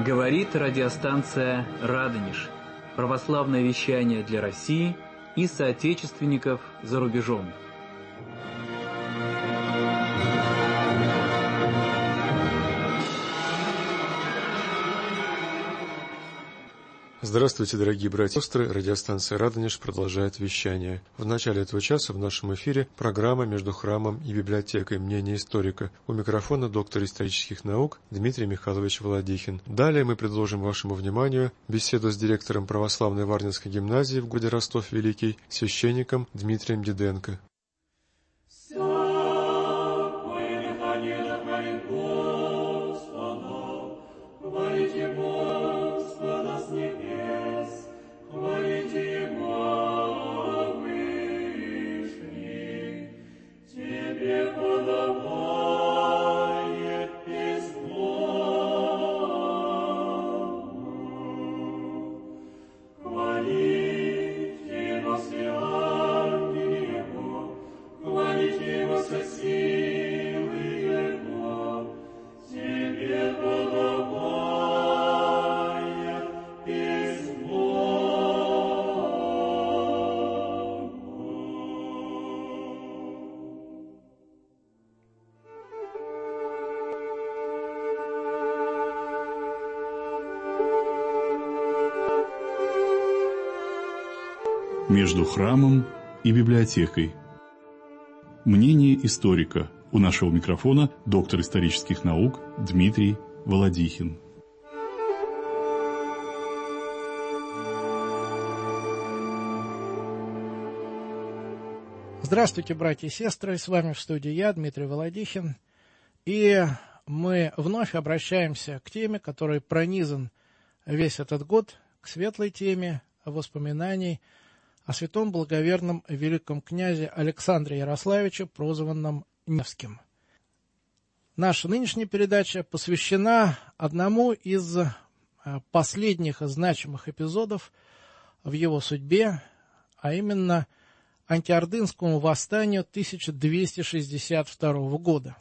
Говорит радиостанция «Радонеж». Православное вещание для России и соотечественников за рубежом. Здравствуйте, дорогие братья и сестры. Радиостанция «Радонеж» продолжает вещание. В начале этого часа в нашем эфире программа «Между храмом и библиотекой. Мнение историка». У микрофона доктор исторических наук Дмитрий Михайлович Володихин. Далее мы предложим вашему вниманию беседу с директором православной Варнинской гимназии в городе Ростов-Великий, священником Дмитрием Диденко. Между храмом и библиотекой. Мнение историка. У нашего микрофона доктор исторических наук Дмитрий Володихин. Здравствуйте, братья и сестры, с вами в студии я, Дмитрий Володихин, и мы вновь обращаемся к теме, которой пронизан весь этот год, к светлой теме воспоминаний о святом благоверном великом князе Александре Ярославиче, прозванном Невским. Наша нынешняя передача посвящена одному из последних значимых эпизодов в его судьбе, а именно антиордынскому восстанию 1262 года.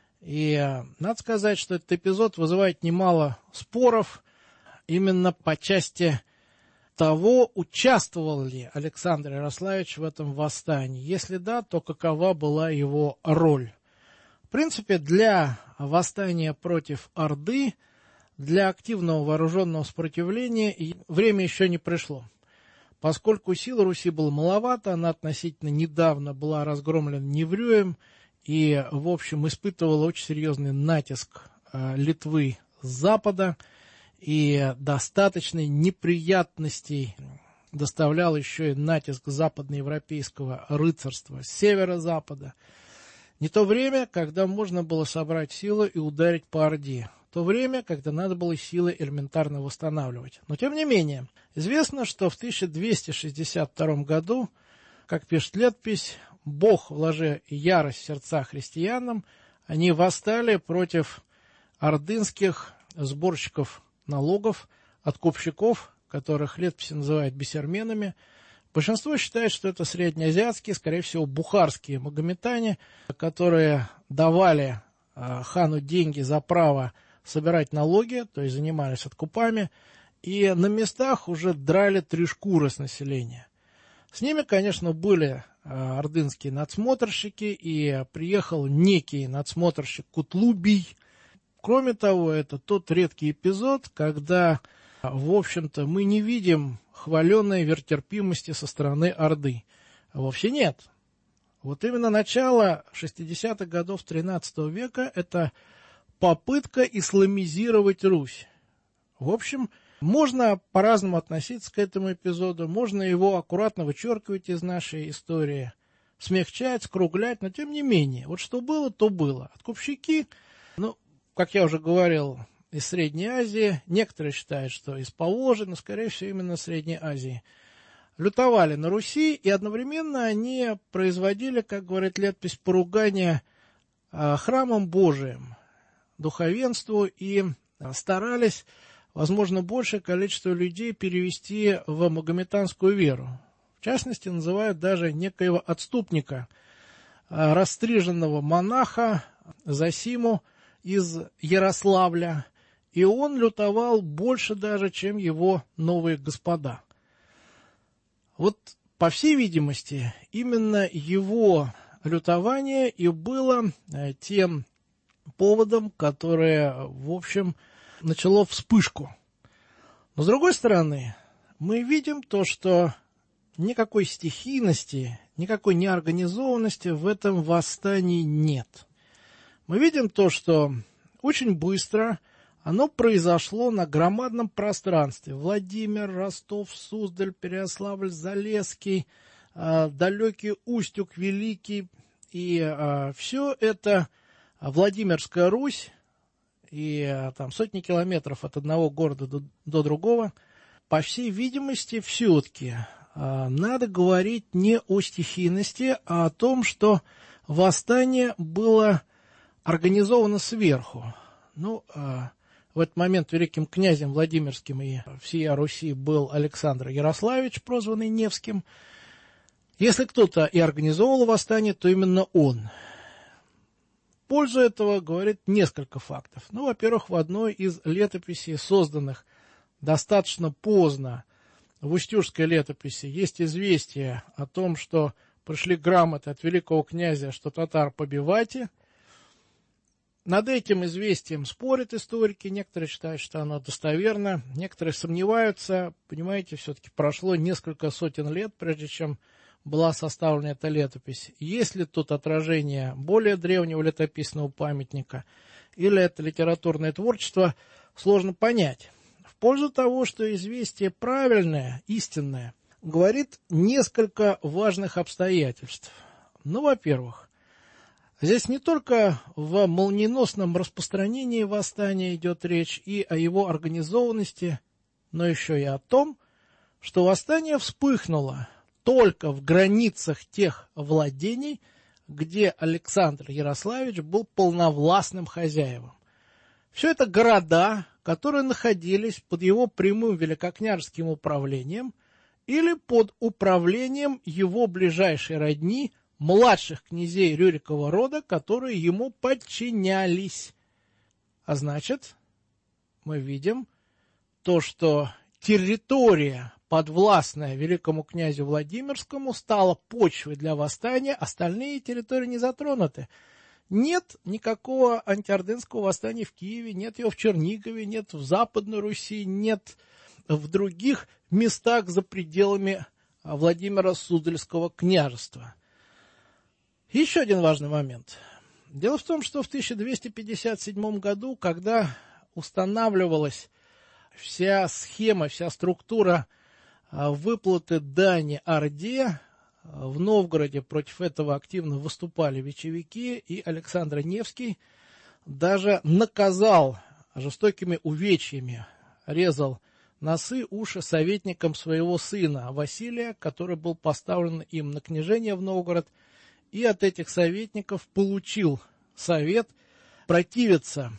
И надо сказать, что этот эпизод вызывает немало споров именно по части того, участвовал ли Александр Ярославич в этом восстании. Если да, то какова была его роль? В принципе, для восстания против Орды, для активного вооруженного сопротивления время еще не пришло. Поскольку сил Руси было маловато, она относительно недавно была разгромлена Неврюем и, в общем, испытывала очень серьезный натиск Литвы с запада, и достаточной неприятностей доставлял еще и натиск западноевропейского рыцарства с северо-запада. Не то время, когда можно было собрать силы и ударить по Орде. То время, когда надо было силы элементарно восстанавливать. Но тем не менее, известно, что в 1262 году, как пишет летопись, Бог, вложив ярость в сердца христианам, они восстали против ордынских сборщиков налогов, откупщиков, которых летописи называют бесерменами. Большинство считает, что это среднеазиатские, скорее всего, бухарские магометане, которые давали хану деньги за право собирать налоги, то есть занимались откупами, и на местах уже драли 3 шкуры с населения. С ними, конечно, были ордынские надсмотрщики, и приехал некий надсмотрщик Кутлубий. Кроме того, это тот редкий эпизод, когда, в общем-то, мы не видим хваленной веротерпимости со стороны Орды. Вовсе нет. Вот именно начало 60-х годов XIII века – это попытка исламизировать Русь. В общем, можно по-разному относиться к этому эпизоду, можно его аккуратно вычеркивать из нашей истории, смягчать, скруглять, но тем не менее, вот что было, то было. Откупщики, как я уже говорил, из Средней Азии, некоторые считают, что из Поволжья, но, скорее всего, именно из Средней Азии, лютовали на Руси, и одновременно они производили, как говорит летопись, поругание храмом Божиим, духовенству, и старались, возможно, большее количество людей перевести в магометанскую веру. В частности, называют даже некоего отступника, расстриженного монаха Зосиму из Ярославля, и он лютовал больше даже, чем его новые господа. Вот, по всей видимости, именно его лютование и было тем поводом, которое, в общем, начало вспышку. Но, с другой стороны, мы видим то, что никакой стихийности, никакой неорганизованности в этом восстании нет. Мы видим то, что очень быстро оно произошло на громадном пространстве. Владимир, Ростов, Суздаль, Переяславль-Залесский, далекий Устюг, Великий. И все это Владимирская Русь, и там сотни километров от одного города до другого. По всей видимости, все-таки надо говорить не о стихийности, а о том, что восстание было организовано сверху. Ну, в этот момент великим князем Владимирским и всея Руси был Александр Ярославич, прозванный Невским. Если кто-то и организовал восстание, то именно он. В пользу этого говорит несколько фактов. Ну, во-первых, в одной из летописей, созданных достаточно поздно, в Устюжской летописи, есть известие о том, что пришли грамоты от великого князя, что татар побивайте. Над этим известием спорят историки, некоторые считают, что оно достоверно, некоторые сомневаются. Понимаете, все-таки прошло несколько сотен лет, прежде чем была составлена эта летопись. Есть ли тут отражение более древнего летописного памятника, или это литературное творчество, сложно понять. В пользу того, что известие правильное, истинное, говорит несколько важных обстоятельств. Ну, во-первых, здесь не только в молниеносном распространении восстания идет речь и о его организованности, но еще и о том, что восстание вспыхнуло только в границах тех владений, где Александр Ярославич был полновластным хозяевом. Все это города, которые находились под его прямым великокняжеским управлением или под управлением его ближайшей родни, младших князей Рюрикова рода, которые ему подчинялись. А значит, мы видим то, что территория, подвластная великому князю Владимирскому, стала почвой для восстания, остальные территории не затронуты. Нет никакого антиордынского восстания в Киеве, нет его в Чернигове, нет в Западной Руси, нет в других местах за пределами Владимира Суздальского княжества. Еще один важный момент. Дело в том, что в 1257 году, когда устанавливалась вся схема, вся структура выплаты дани Орде, в Новгороде против этого активно выступали вечевики, и Александр Невский даже наказал жестокими увечьями, резал носы, уши советникам своего сына Василия, который был поставлен им на княжение в Новгород, и от этих советников получил совет противиться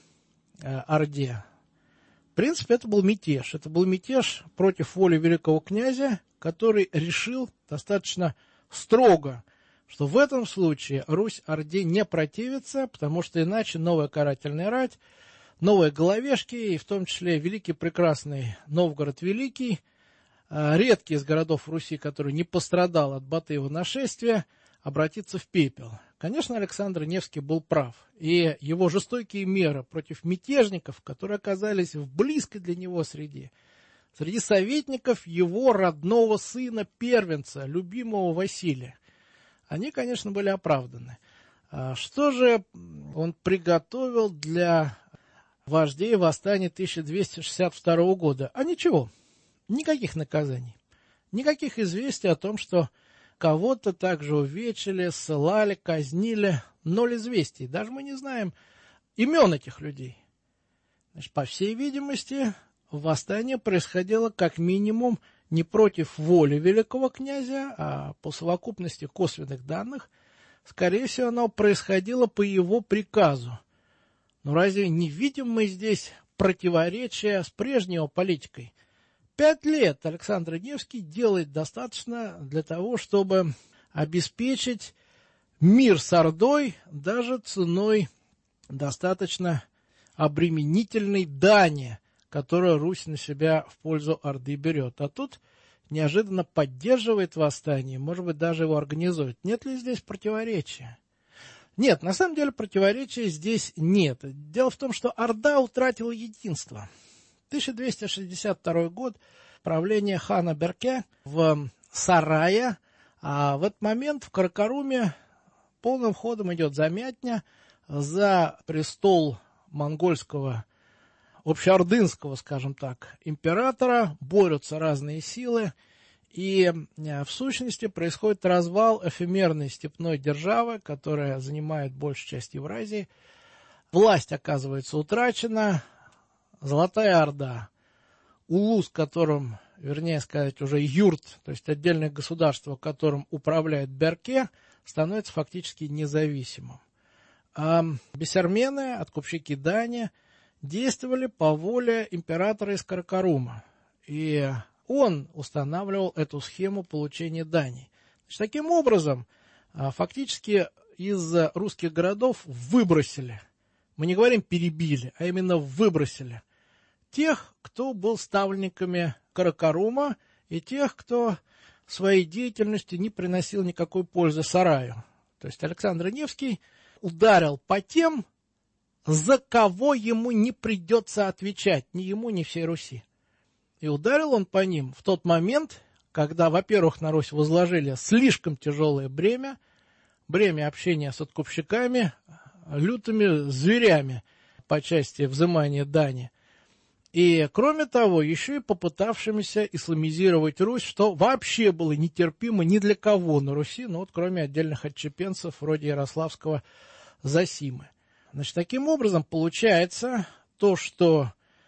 Орде. В принципе, это был мятеж. Это был мятеж против воли великого князя, который решил достаточно строго, что в этом случае Русь Орде не противится, потому что иначе новая карательная рать, новые головешки, и в том числе великий прекрасный Новгород Великий, редкий из городов Руси, который не пострадал от Батыева нашествия, обратится в пепел. Конечно, Александр Невский был прав, и его жестокие меры против мятежников, которые оказались в близкой для него среде, среди советников его родного сына, первенца, любимого Василия, они, конечно, были оправданы. Что же он приготовил для вождей восстания 1262 года? А ничего, никаких наказаний, никаких известий о том, что кого-то также увечили, ссылали, казнили, ноль известий. Даже мы не знаем имен этих людей. Значит, по всей видимости, восстание происходило как минимум не против воли великого князя, а по совокупности косвенных данных, скорее всего, оно происходило по его приказу. Но разве не видим мы здесь противоречия с прежней его политикой? 5 лет Александр Невский делает достаточно для того, чтобы обеспечить мир с Ордой даже ценой достаточно обременительной дани, которую Русь на себя в пользу Орды берет. А тут неожиданно поддерживает восстание, может быть, даже его организует. Нет ли здесь противоречия? Нет, на самом деле противоречия здесь нет. Дело в том, что Орда утратила единство. 1262 год, правление хана Берке в Сарае, а в этот момент в Каракаруме полным ходом идет замятня. За престол монгольского, общеордынского, скажем так, императора борются разные силы, и в сущности происходит развал эфемерной степной державы, которая занимает большую часть Евразии. Власть оказывается утрачена, Золотая Орда, улус, которым, вернее сказать, уже юрт, то есть отдельное государство, которым управляет Берке, становится фактически независимым. А бессармены, откупщики дани, действовали по воле императора из Каракарума, и он устанавливал эту схему получения дани. Значит, таким образом, фактически из русских городов выбросили, мы не говорим перебили, а именно выбросили тех, кто был ставленниками Каракарума, и тех, кто своей деятельностью не приносил никакой пользы сараю. То есть Александр Невский ударил по тем, за кого ему не придется отвечать, ни ему, ни всей Руси. И ударил он по ним в тот момент, когда, во-первых, на Русь возложили слишком тяжелое бремя общения с откупщиками, лютыми зверями по части взимания дани. И, кроме того, еще и попытавшимися исламизировать Русь, что вообще было нетерпимо ни для кого на Руси, ну вот кроме отдельных отщепенцев вроде Ярославского Зосимы. Значит, таким образом получается то, что,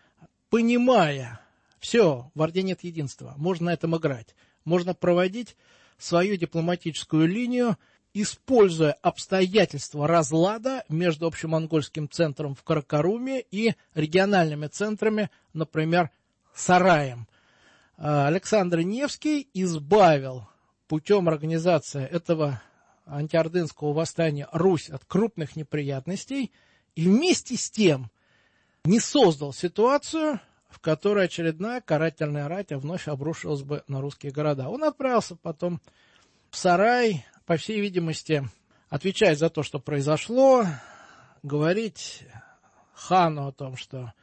понимая, все, в Орде нет единства, можно на этом играть, можно проводить свою дипломатическую линию, используя обстоятельства разлада между общемонгольским центром в Каракаруме и региональными центрами, например, Сараем. Александр Невский избавил путем организации этого антиордынского восстания Русь от крупных неприятностей и вместе с тем не создал ситуацию, в которой очередная карательная рать вновь обрушилась бы на русские города. Он отправился потом в Сарай, по всей видимости, отвечать за то, что произошло, говорить хану о том, что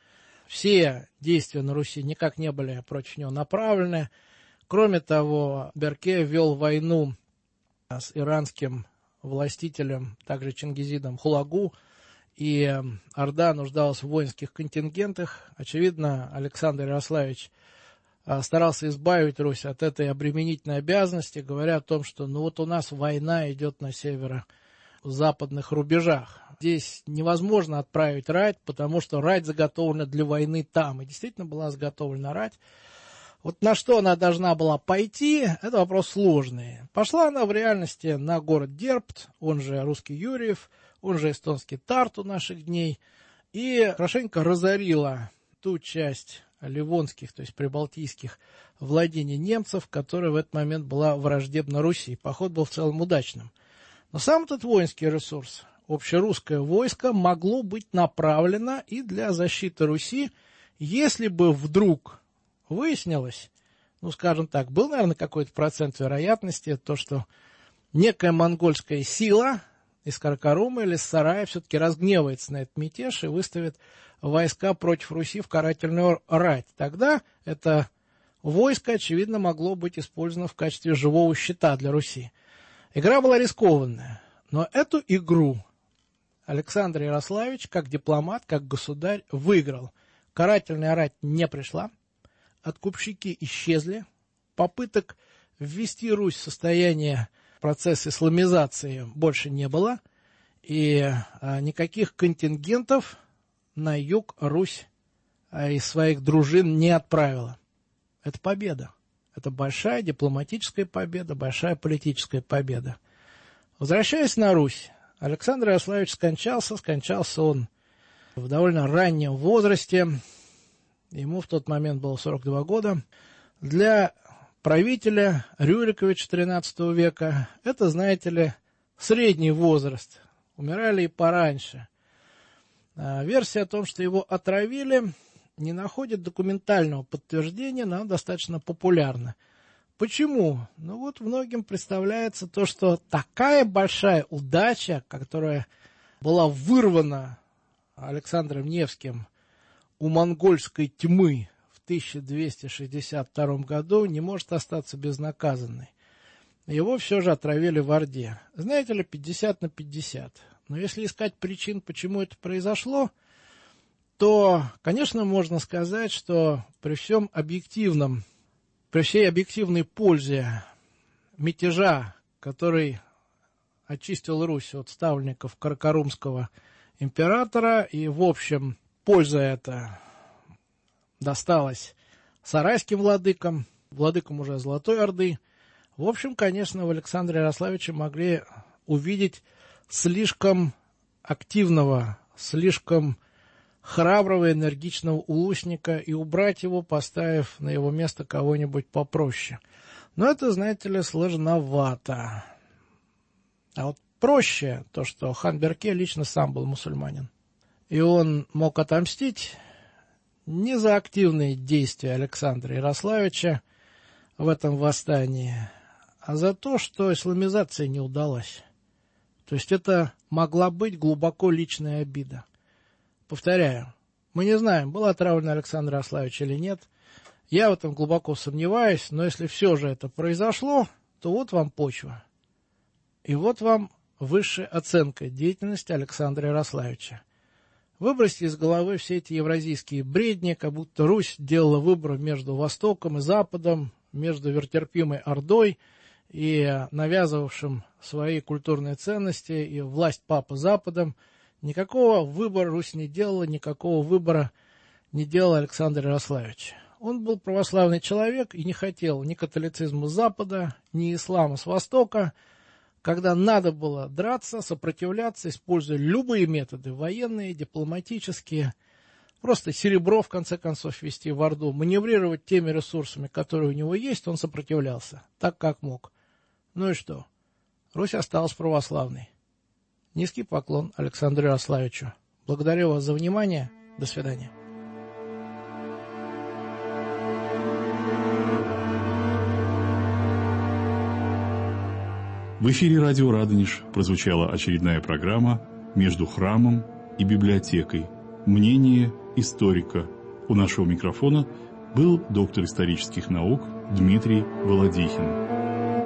все действия на Руси никак не были против него направлены. Кроме того, Берке вел войну с иранским властителем, также Чингизидом Хулагу, и Орда нуждалась в воинских контингентах. Очевидно, Александр Ярославич старался избавить Русь от этой обременительной обязанности, говоря о том, что ну вот у нас война идет на северо-западных рубежах. Здесь невозможно отправить рать, потому что рать заготовлена для войны там. И действительно была заготовлена рать. Вот на что она должна была пойти, это вопрос сложный. Пошла она в реальности на город Дербт, он же русский Юрьев, он же эстонский Тарту наших дней, и хорошенько разорила ту часть ливонских, то есть прибалтийских владений немцев, которая в этот момент была враждебна Руси. Поход был в целом удачным. Но сам этот воинский ресурс, общерусское войско, могло быть направлено и для защиты Руси, если бы вдруг выяснилось, ну, скажем так, был, наверное, какой-то процент вероятности, то, что некая монгольская сила из Каракарума или из Сарая все-таки разгневается на этот мятеж и выставит войска против Руси в карательную рать. Тогда это войско, очевидно, могло быть использовано в качестве живого щита для Руси. Игра была рискованная, но эту игру Александр Ярославич, как дипломат, как государь, выиграл. Карательная рать не пришла, откупщики исчезли, попыток ввести Русь в состояние процесса исламизации больше не было, и никаких контингентов на юг Русь из своих дружин не отправила. Это победа. Это большая дипломатическая победа, большая политическая победа. Возвращаясь на Русь, Александр Ярославич скончался он в довольно раннем возрасте, ему в тот момент было 42 года. Для правителя Рюриковича XIII века это, знаете ли, средний возраст. Умирали и пораньше. Версия о том, что его отравили, не находит документального подтверждения, но достаточно популярна. Почему? Ну вот многим представляется то, что такая большая удача, которая была вырвана Александром Невским у монгольской тьмы в 1262 году, не может остаться безнаказанной. Его все же отравили в Орде. Знаете ли, 50/50. Но если искать причин, почему это произошло, то, конечно, можно сказать, что при всей объективной пользе мятежа, который очистил Русь от ставленников Каракарумского императора, и, в общем, польза эта досталась сарайским владыкам уже Золотой Орды. В общем, конечно, в Александре Ярославиче могли увидеть слишком активного, слишком храброго, энергичного улусника и убрать его, поставив на его место кого-нибудь попроще. Но это, знаете ли, сложновато. А вот проще то, что хан Берке лично сам был мусульманин. И он мог отомстить не за активные действия Александра Ярославича в этом восстании, а за то, что исламизация не удалась. То есть это могла быть глубоко личная обида. Повторяю, мы не знаем, был отравлен Александр Ярославич или нет. Я в этом глубоко сомневаюсь, но если все же это произошло, то вот вам почва. И вот вам высшая оценка деятельности Александра Ярославича. Выбросьте из головы все эти евразийские бредни, как будто Русь делала выбор между Востоком и Западом, между вертерпимой Ордой и навязывавшим свои культурные ценности и власть папы Западом. Никакого выбора Русь не делала, никакого выбора не делал Александр Ярославич. Он был православный человек и не хотел ни католицизма с Запада, ни ислама с Востока. Когда надо было драться, сопротивляться, используя любые методы, военные, дипломатические, просто серебро, в конце концов, вести в Орду, маневрировать теми ресурсами, которые у него есть, он сопротивлялся, так как мог. Ну и что? Русь осталась православной. Низкий поклон Александру Ярославичу. Благодарю вас за внимание. До свидания. В эфире радио «Радонеж» прозвучала очередная программа «Между храмом и библиотекой. Мнение историка». У нашего микрофона был доктор исторических наук Дмитрий Володихин.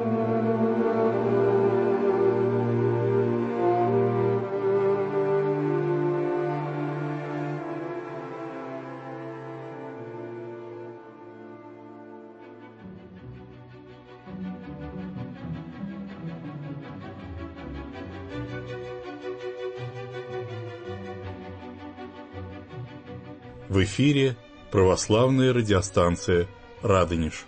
В эфире православная радиостанция «Радонеж».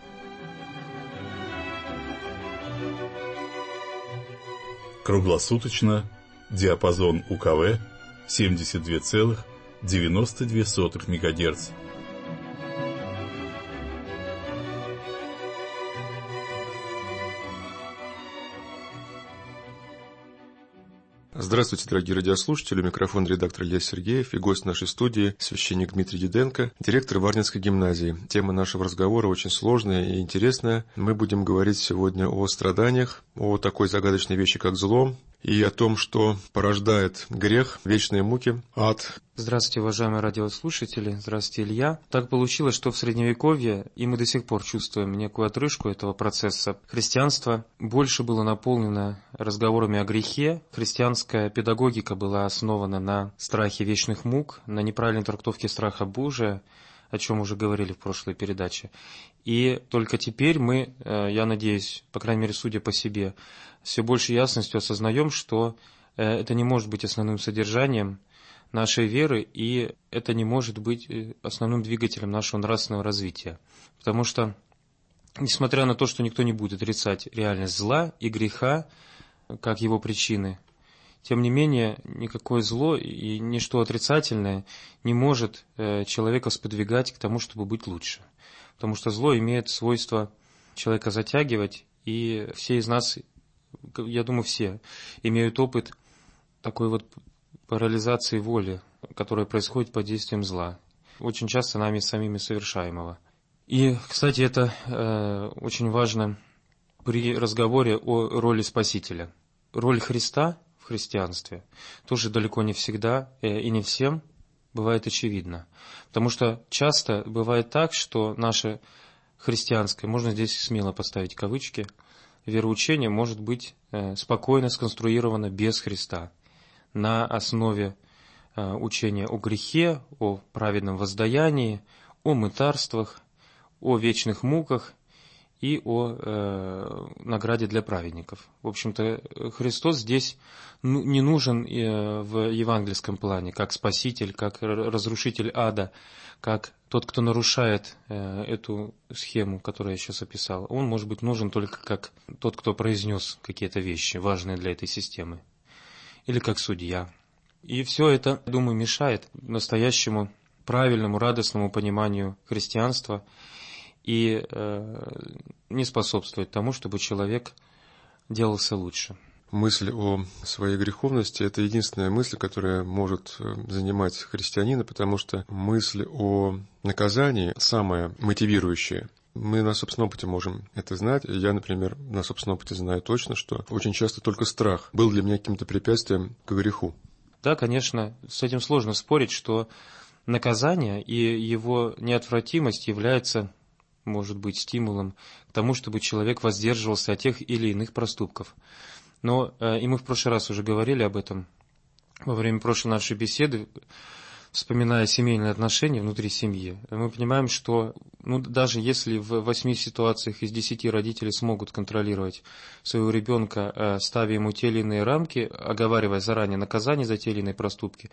Круглосуточно, диапазон УКВ 72,92 МГц. Здравствуйте, дорогие радиослушатели. Микрофон редактор Илья Сергеев и гость нашей студии священник Дмитрий Диденко, директор Варнинской гимназии. Тема нашего разговора очень сложная и интересная. Мы будем говорить сегодня о страданиях, о такой загадочной вещи, как зло, и о том, что порождает грех, вечные муки, ад. Здравствуйте, уважаемые радиослушатели. Здравствуйте, Илья. Так получилось, что в Средневековье, и мы до сих пор чувствуем некую отрыжку этого процесса, христианство больше было наполнено разговорами о грехе. Христианская педагогика была основана на страхе вечных мук, на неправильной трактовке страха Божия, о чем уже говорили в прошлой передаче. И только теперь мы, я надеюсь, по крайней мере, судя по себе, все большей ясностью осознаем, что это не может быть основным содержанием нашей веры, и это не может быть основным двигателем нашего нравственного развития. Потому что, несмотря на то, что никто не будет отрицать реальность зла и греха, как его причины, тем не менее, никакое зло и ничто отрицательное не может человека сподвигать к тому, чтобы быть лучше. Потому что зло имеет свойство человека затягивать, и все из нас, я думаю, все имеют опыт такой вот парализации воли, которая происходит под действием зла, очень часто нами самими совершаемого. И, кстати, это очень важно при разговоре о роли Спасителя. Роль Христа в христианстве тоже далеко не всегда и не всем бывает очевидна. Потому что часто бывает так, что наше христианское, можно здесь смело поставить кавычки, вероучение может быть спокойно сконструировано без Христа, на основе учения о грехе, о праведном воздаянии, о мытарствах, о вечных муках и о награде для праведников. В общем-то, Христос здесь не нужен в евангельском плане, как Спаситель, как разрушитель ада, как тот, кто нарушает эту схему, которую я сейчас описал. Он может быть нужен только как тот, кто произнес какие-то вещи, важные для этой системы, или как судья. И все это, думаю, мешает настоящему правильному, радостному пониманию христианства и не способствует тому, чтобы человек делался лучше. Мысль о своей греховности – это единственная мысль, которая может занимать христианина, потому что мысль о наказании самая мотивирующая. Мы на собственном опыте можем это знать. Я, например, на собственном опыте знаю точно, что очень часто только страх был для меня каким-то препятствием к греху. Да, конечно, с этим сложно спорить, что наказание и его неотвратимость является, может быть, стимулом к тому, чтобы человек воздерживался от тех или иных проступков. Но, и мы в прошлый раз уже говорили об этом, во время прошлой нашей беседы, вспоминая семейные отношения внутри семьи, мы понимаем, что даже если в 8 ситуациях из 10 родители смогут контролировать своего ребенка, ставя ему те или иные рамки, оговаривая заранее наказание за те или иные проступки,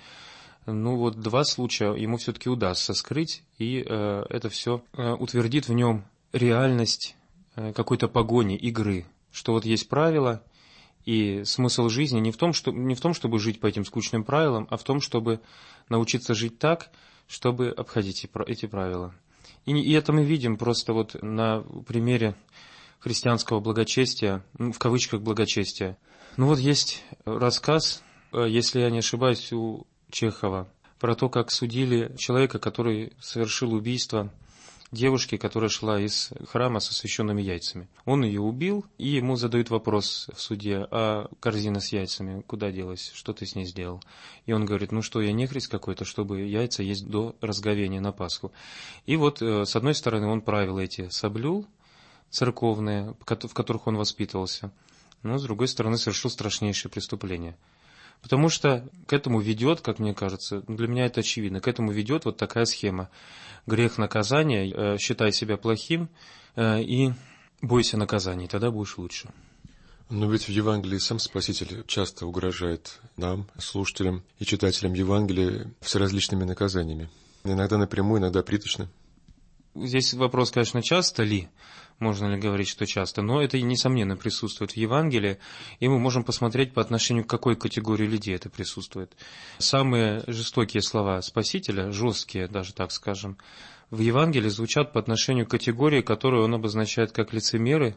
2 случая ему все-таки удастся скрыть, и это все утвердит в нем реальность какой-то погони, игры, что есть правила. И смысл жизни не в том, чтобы жить по этим скучным правилам, а в том, чтобы научиться жить так, чтобы обходить эти правила. И это мы видим просто на примере христианского благочестия, в кавычках благочестия. Есть рассказ, если я не ошибаюсь, у Чехова, про то, как судили человека, который совершил убийство девушки, которая шла из храма со священными яйцами. Он ее убил, и ему задают вопрос в суде: а корзина с яйцами куда делась? Что ты с ней сделал? И он говорит: я нехрист какой-то, чтобы яйца есть до разговения на Пасху. И с одной стороны, он правила эти соблюл, церковные, в которых он воспитывался, но с другой стороны, совершил страшнейшее преступление. Потому что к этому ведет, как мне кажется, для меня это очевидно, к этому ведет такая схема. Грех наказания, считай себя плохим и бойся наказаний, тогда будешь лучше. Но ведь в Евангелии сам Спаситель часто угрожает нам, слушателям и читателям Евангелия, всеразличными наказаниями. Иногда напрямую, иногда приточно. Здесь вопрос, конечно, часто ли, можно ли говорить, что часто, но это, несомненно, присутствует в Евангелии, и мы можем посмотреть, по отношению к какой категории людей это присутствует. Самые жестокие слова Спасителя, жесткие, даже так скажем, в Евангелии звучат по отношению к категории, которую он обозначает как лицемеры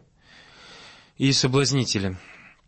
и соблазнители.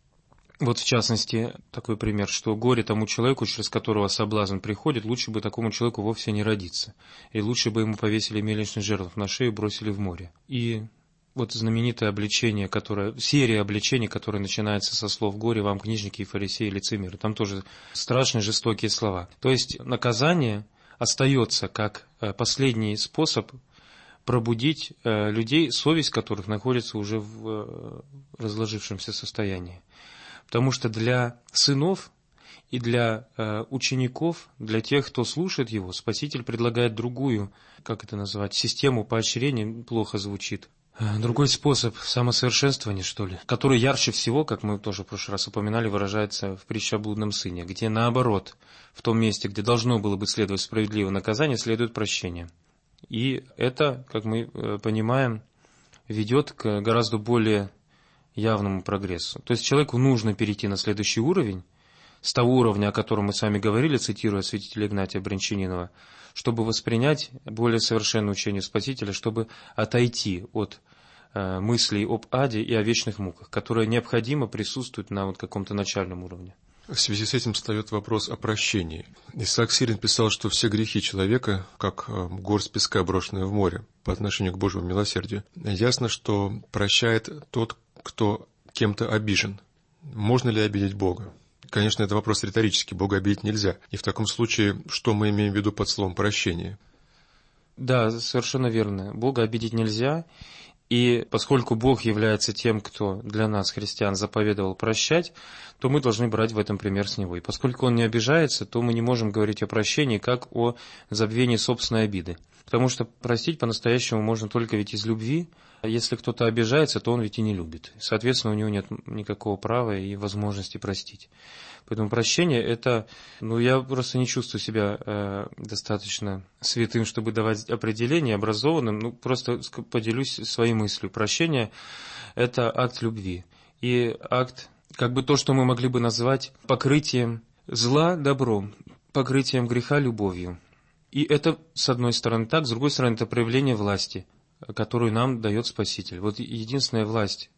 В частности, такой пример, что горе тому человеку, через которого соблазн приходит, лучше бы такому человеку вовсе не родиться. И лучше бы ему повесили мельничный жернов на шею и бросили в море. И знаменитое обличение, серия обличений, которая начинается со слов: «Горе вам, книжники и фарисеи, лицемеры». Там тоже страшные, жестокие слова. То есть наказание остается как последний способ пробудить людей, совесть которых находится уже в разложившемся состоянии. Потому что для сынов и для учеников, для тех, кто слушает его, Спаситель предлагает другую, систему поощрения, плохо звучит. Другой способ самосовершенствования, который ярче всего, как мы тоже в прошлый раз упоминали, выражается в притче о блудном сыне, где наоборот, в том месте, где должно было бы следовать справедливое наказание, следует прощение. И это, как мы понимаем, ведет к гораздо более явному прогрессу. То есть человеку нужно перейти на следующий уровень, с того уровня, о котором мы с вами говорили, цитируя святителя Игнатия Брянчанинова, чтобы воспринять более совершенное учение Спасителя, чтобы отойти от мыслей об аде и о вечных муках, которые необходимо присутствуют на каком-то начальном уровне. В связи с этим встает вопрос о прощении. Исаак Сирин писал, что все грехи человека, как горсть песка, брошенная в море, по отношению к Божьему милосердию. Ясно, что прощает тот, кто кем-то обижен. Можно ли обидеть Бога? Конечно, это вопрос риторический, Бога обидеть нельзя. И в таком случае, что мы имеем в виду под словом «прощение»? Да, совершенно верно. Бога обидеть нельзя. И поскольку Бог является тем, кто для нас, христиан, заповедовал прощать, то мы должны брать в этом пример с Него. И поскольку Он не обижается, то мы не можем говорить о прощении как о забвении собственной обиды. Потому что простить по-настоящему можно только ведь из любви. А если кто-то обижается, то он ведь и не любит. Соответственно, у него нет никакого права и возможности простить. Поэтому прощение – это... я просто не чувствую себя достаточно святым, чтобы давать определение, образованным. Просто поделюсь своей мыслью. Прощение – это акт любви. И акт, то, что мы могли бы назвать покрытием зла добром, покрытием греха любовью. И это, с одной стороны, так, с другой стороны, это проявление власти, которую нам дает Спаситель. Вот единственная власть,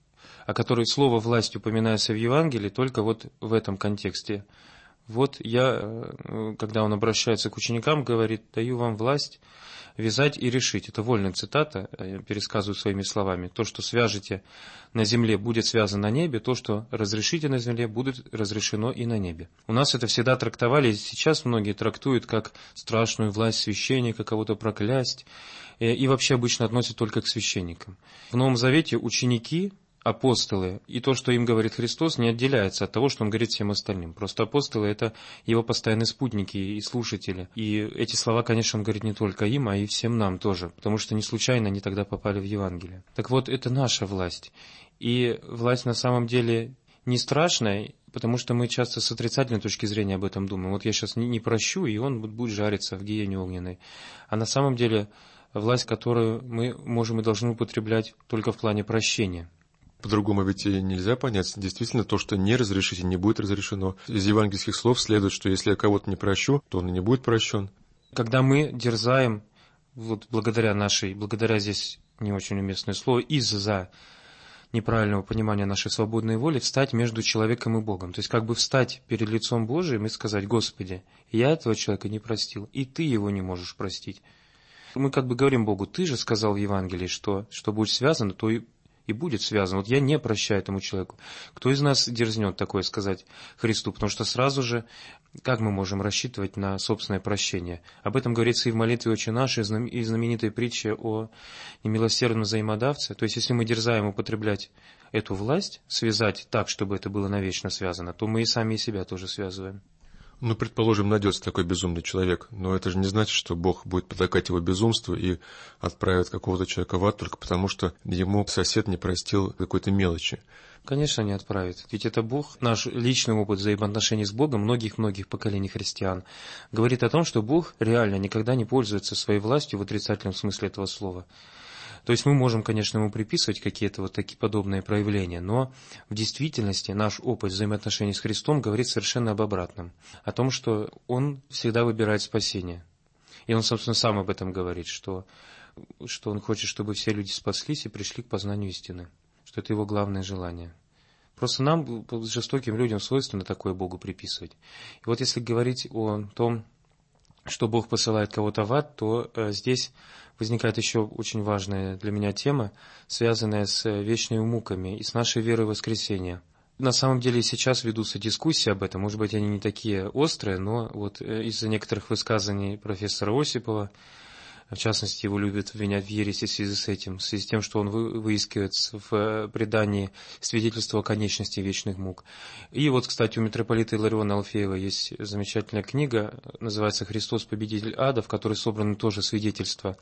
о которой слово «власть» упоминается в Евангелии, только вот в этом контексте. Вот я, когда он обращается к ученикам, говорит: «Даю вам власть вязать и решить». Это вольная цитата, я пересказываю своими словами. «То, что свяжете на земле, будет связано на небе, то, что разрешите на земле, будет разрешено и на небе». У нас это всегда трактовали, и сейчас многие трактуют как страшную власть священника, кого-то проклясть, и вообще обычно относят только к священникам. В Новом Завете ученики, апостолы, и то, что им говорит Христос, не отделяется от того, что Он говорит всем остальным. Просто апостолы – это Его постоянные спутники и слушатели. И эти слова, конечно, Он говорит не только им, а и всем нам тоже, потому что не случайно они тогда попали в Евангелие. Так вот, это наша власть. И власть на самом деле не страшная, потому что мы часто с отрицательной точки зрения об этом думаем. Вот я сейчас не прощу, и он будет жариться в гиене огненной. А на самом деле власть, которую мы можем и должны употреблять только в плане прощения. По-другому ведь и нельзя понять. Действительно, то, что не разрешите, не будет разрешено. Из евангельских слов следует, что если я кого-то не прощу, то он и не будет прощен. Когда мы дерзаем, благодаря здесь не очень уместное слово, из-за неправильного понимания нашей свободной воли, встать между человеком и Богом. То есть встать перед лицом Божиим и сказать: «Господи, я этого человека не простил, и Ты его не можешь простить». Мы говорим Богу: «Ты же сказал в Евангелии, что будет связано, то и будет связано. Вот я не прощаю этому человеку». Кто из нас дерзнет такое сказать Христу? Потому что сразу же, как мы можем рассчитывать на собственное прощение? Об этом говорится и в молитве «Отче наш», и знаменитой притче о немилосердном взаимодавце. То есть, если мы дерзаем употреблять эту власть, связать так, чтобы это было навечно связано, то мы и сами и себя тоже связываем. Предположим, найдется такой безумный человек, но это же не значит, что Бог будет потакать его безумству и отправит какого-то человека в ад только потому, что ему сосед не простил какой-то мелочи. Конечно, не отправит. Ведь это Бог, наш личный опыт взаимоотношений с Богом многих-многих поколений христиан, говорит о том, что Бог реально никогда не пользуется своей властью в отрицательном смысле этого слова. То есть мы можем, конечно, ему приписывать какие-то такие подобные проявления, но в действительности наш опыт взаимоотношений с Христом говорит совершенно об обратном. О том, что Он всегда выбирает спасение. И Он, собственно, сам об этом говорит, что Он хочет, чтобы все люди спаслись и пришли к познанию истины. Что это Его главное желание. Просто нам, жестоким людям, свойственно такое Богу приписывать. И вот если говорить о том, что Бог посылает кого-то в ад, то здесь возникает еще очень важная для меня тема, связанная с вечными муками и с нашей верой в воскресение. На самом деле сейчас ведутся дискуссии об этом, может быть, они не такие острые, но из-за некоторых высказаний профессора Осипова, в частности, его любят обвинять в ереси в связи с этим, в связи с тем, что он выискивает в предании свидетельство о конечности вечных мук. И кстати, у митрополита Илариона Алфеева есть замечательная книга, называется «Христос, победитель ада», в которой собраны тоже свидетельства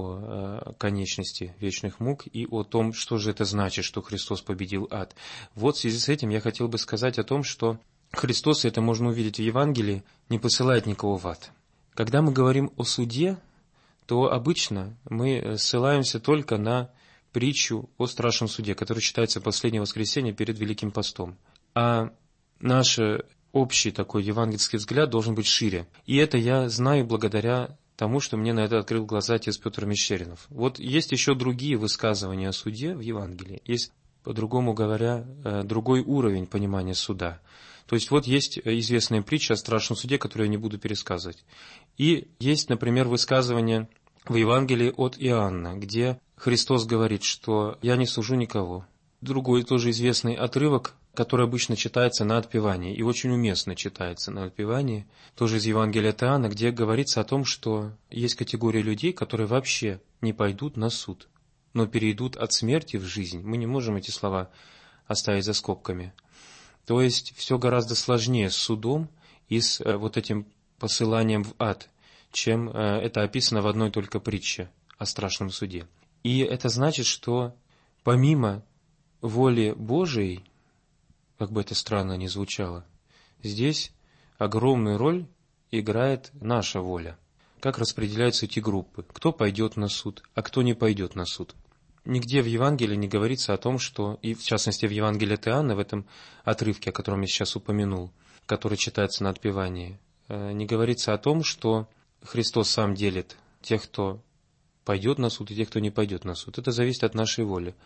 о конечности вечных мук и о том, что же это значит, что Христос победил ад. В связи с этим я хотел бы сказать о том, что Христос, это можно увидеть в Евангелии, не посылает никого в ад. Когда мы говорим о суде, то обычно мы ссылаемся только на притчу о страшном суде, которая читается в последнее воскресенье перед Великим постом. А наш общий такой евангельский взгляд должен быть шире. И это я знаю благодаря тому, что мне на это открыл глаза отец Петр Мещеринов. Есть еще другие высказывания о суде в Евангелии. Есть по-другому говоря, другой уровень понимания суда. То есть вот есть известная притча о страшном суде, которую я не буду пересказывать. И есть, например, высказывание в Евангелии от Иоанна, где Христос говорит, что «я не сужу никого». Другой тоже известный отрывок, который обычно читается на отпевании, и очень уместно читается на отпевании, тоже из Евангелия от Иоанна, где говорится о том, что есть категория людей, которые вообще не пойдут на суд, но перейдут от смерти в жизнь. Мы не можем эти слова оставить за скобками. То есть все гораздо сложнее с судом и с вот этим посыланием в ад, чем это описано в одной только притче о страшном суде. И это значит, что помимо воли Божией, как бы это странно ни звучало, здесь огромную роль играет наша воля. Как распределяются эти группы, кто пойдет на суд, а кто не пойдет на суд. Нигде в Евангелии не говорится о том, что, и в частности в Евангелии от Иоанна, в этом отрывке, о котором я сейчас упомянул, который читается на отпевании, не говорится о том, что Христос сам делит тех, кто пойдет на суд, и тех, кто не пойдет на суд. Это зависит от нашей воли,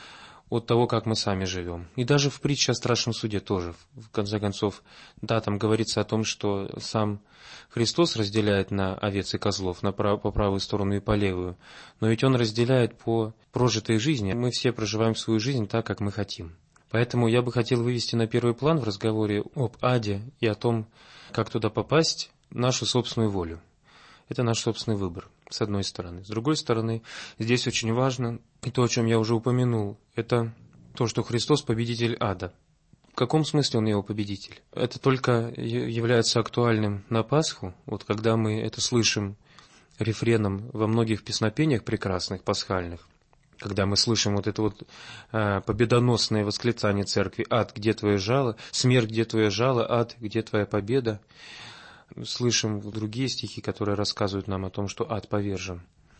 от того, как мы сами живем. И даже в притче о страшном суде тоже, в конце концов, да, там говорится о том, что сам Христос разделяет на овец и козлов, по правую сторону и по левую, но ведь Он разделяет по прожитой жизни. Мы все проживаем свою жизнь так, как мы хотим. Поэтому я бы хотел вывести на первый план в разговоре об аде и о том, как туда попасть, нашу собственную волю. Это наш собственный выбор, с одной стороны. С другой стороны, здесь очень важно, и то, о чем я уже упомянул, это то, что Христос победитель ада. В каком смысле Он его победитель? Это только является актуальным на Пасху, вот когда мы это слышим рефреном во многих песнопениях прекрасных, пасхальных, когда мы слышим вот это вот победоносное восклицание церкви: «Ад, где твое жало? Смерть, где твое жало? Ад, где твоя победа?» Слышим другие стихи, которые рассказывают нам о том, что ад повержен.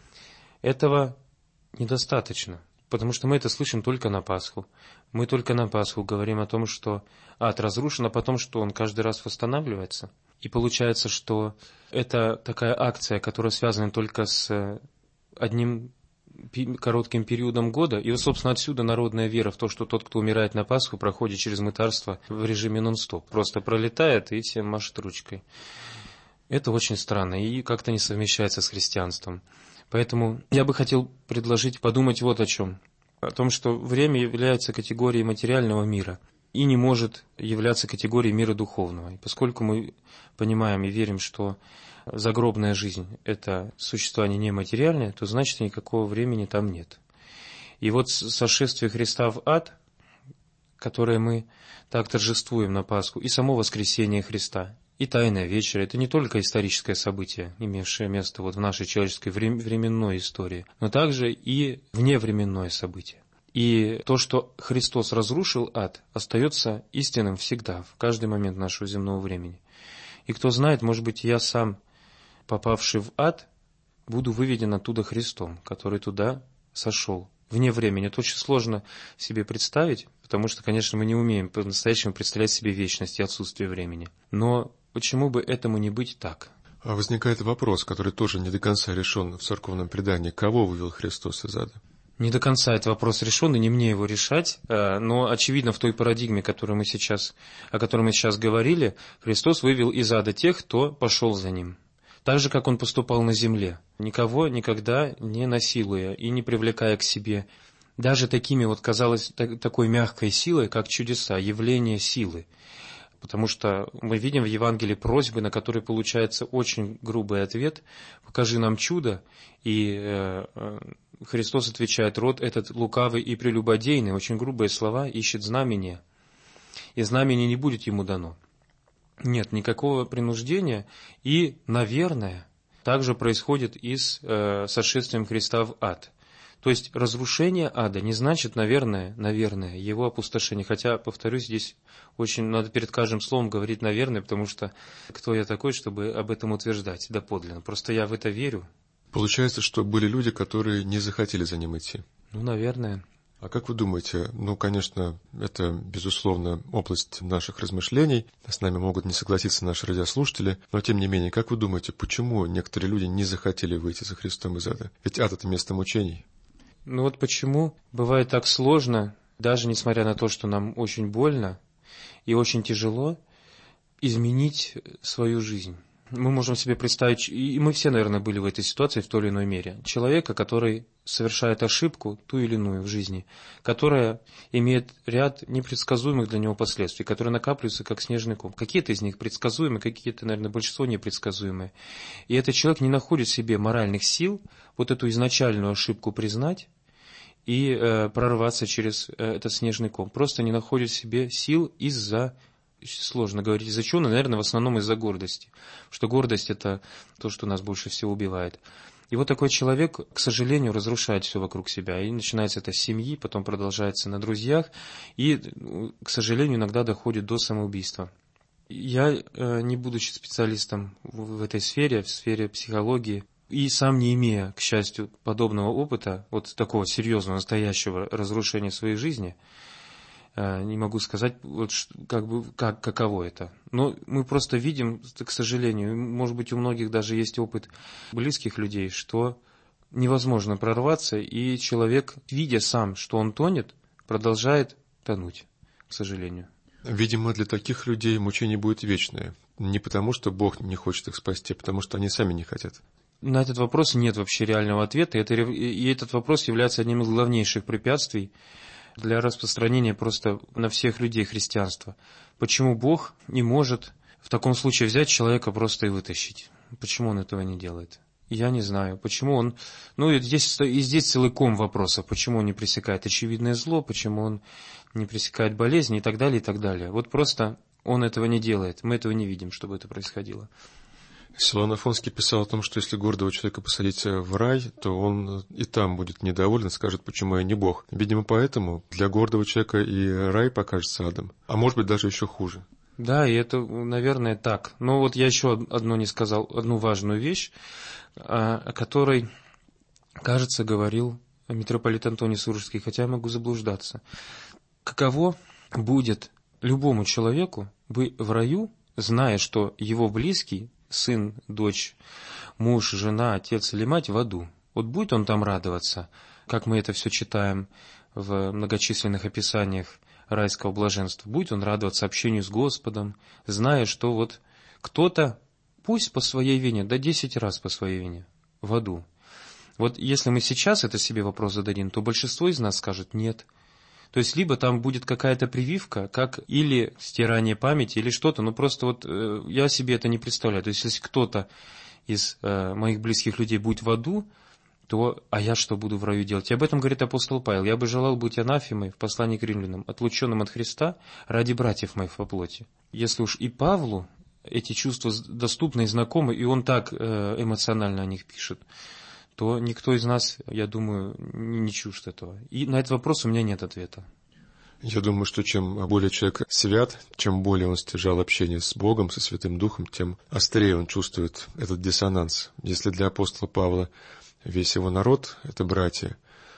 Этого недостаточно, потому что мы это слышим только на Пасху. Мы только на Пасху говорим о том, что ад разрушен, а потом, что он каждый раз восстанавливается. И получается, что это такая акция, которая связана только с одним коротким периодом года. И, собственно, отсюда народная вера в то, что тот, кто умирает на Пасху, проходит через мытарство в режиме нон-стоп. Просто пролетает и всем машет ручкой. Это очень странно и как-то не совмещается с христианством. Поэтому я бы хотел предложить подумать вот о чем. О том, что время является категорией материального мира и не может являться категорией мира духовного. И поскольку мы понимаем и верим, что загробная жизнь – это существование нематериальное, то значит никакого времени там нет. И вот сошествие Христа в ад, которое мы так торжествуем на Пасху, и само воскресение Христа, и Тайная вечеря – это не только историческое событие, имевшее место вот в нашей человеческой временной истории, но также и вневременное событие. И то, что Христос разрушил ад, остается истинным всегда, в каждый момент нашего земного времени. И кто знает, может быть, я сам, попавший в ад, буду выведен оттуда Христом, который туда сошел. Вне времени. Это очень сложно себе представить, потому что, конечно, мы не умеем по-настоящему представлять себе вечность и отсутствие времени. Но почему бы этому не быть так? А возникает вопрос, который тоже не до конца решен в церковном предании. Кого вывел Христос из ада? Не до конца этот вопрос решен, и не мне его решать, но очевидно в той парадигме, о которой мы сейчас говорили, Христос вывел из ада тех, кто пошел за Ним. Так же, как Он поступал на земле, никого никогда не насилуя и не привлекая к себе, даже такими вот, казалось, такой мягкой силой, как чудеса, явление силы. Потому что мы видим в Евангелии просьбы, на которые получается очень грубый ответ: «Покажи нам чудо», и Христос отвечает: «Род этот лукавый и прелюбодейный», очень грубые слова, ищет знамения, и знамение не будет ему дано. Нет никакого принуждения, и, наверное, также происходит и с сошествием Христа в ад. То есть разрушение ада не значит, наверное, его опустошение. Хотя, повторюсь, здесь очень надо перед каждым словом говорить «наверное», потому что кто я такой, чтобы об этом утверждать доподлинно. Просто я в это верю. Получается, что были люди, которые не захотели за Ним идти. Наверное. А как вы думаете, конечно, это, безусловно, область наших размышлений, с нами могут не согласиться наши радиослушатели, но, тем не менее, как вы думаете, почему некоторые люди не захотели выйти за Христом из ада? Ведь ад – это место мучений. Почему бывает так сложно даже несмотря на то, что нам очень больно и очень тяжело, изменить свою жизнь. Мы можем себе представить, и мы все, наверное, были в этой ситуации в той или иной мере, человека, который совершает ошибку, ту или иную в жизни, которая имеет ряд непредсказуемых для него последствий, которые накапливаются как снежный ком. Какие-то из них предсказуемые, какие-то, наверное, большинство непредсказуемые. И этот человек не находит в себе моральных сил вот эту изначальную ошибку признать и прорваться через этот снежный ком. Просто не находит в себе сил из-за, сложно говорить из-за чего, но, наверное, в основном из-за гордости. Потому что гордость – это то, что нас больше всего убивает. И вот такой человек, к сожалению, разрушает все вокруг себя. И начинается это с семьи, потом продолжается на друзьях. И, к сожалению, иногда доходит до самоубийства. Я, не будучи специалистом в этой сфере, в сфере психологии, и сам не имея, к счастью, подобного опыта, вот такого серьезного, настоящего разрушения своей жизни, не могу сказать, вот, каково это. Но мы просто видим, к сожалению, может быть, у многих даже есть опыт близких людей, что невозможно прорваться, и человек, видя сам, что он тонет, продолжает тонуть, к сожалению. Видимо, для таких людей мучение будет вечное. Не потому, что Бог не хочет их спасти, а потому, что они сами не хотят. На этот вопрос нет вообще реального ответа, и этот вопрос является одним из главнейших препятствий для распространения просто на всех людей христианства. Почему Бог не может в таком случае взять человека просто и вытащить? Почему Он этого не делает? Я не знаю. Почему Он... здесь целый ком вопросов. Почему Он не пресекает очевидное зло, почему Он не пресекает болезни и так далее, и так далее. Вот просто Он этого не делает. Мы этого не видим, чтобы это происходило. Силуан Афонский писал о том, что если гордого человека посадить в рай, то он и там будет недоволен, скажет, почему я не Бог. Видимо, поэтому для гордого человека и рай покажется адом, а может быть даже еще хуже. Да, и это, наверное, так. Но вот я еще одну не сказал, одну важную вещь, о которой, кажется, говорил митрополит Антоний Сурожский, хотя я могу заблуждаться. Каково будет любому человеку быть в раю, зная, что его близкий, сын, дочь, муж, жена, отец или мать в аду. Вот будет он там радоваться, как мы это все читаем в многочисленных описаниях райского блаженства. Будет он радоваться общению с Господом, зная, что вот кто-то, пусть по своей вине, 10 раз по своей вине, в аду. Вот если мы сейчас это себе вопрос зададим, то большинство из нас скажет «нет». То есть, либо там будет какая-то прививка, как или стирание памяти, или что-то, просто вот я себе это не представляю. То есть, если кто-то из моих близких людей будет в аду, то, а я что буду в раю делать? И об этом говорит апостол Павел. Я бы желал быть анафемой в послании к римлянам, отлученным от Христа ради братьев моих во плоти. Если уж и Павлу эти чувства доступны и знакомы, и он так эмоционально о них пишет, то никто из нас, я думаю, не чужд этого. И на этот вопрос у меня нет ответа. Я думаю, что чем более человек свят, чем более он стяжал общение с Богом, со Святым Духом, тем острее он чувствует этот диссонанс. Если для апостола Павла весь его народ — это братья,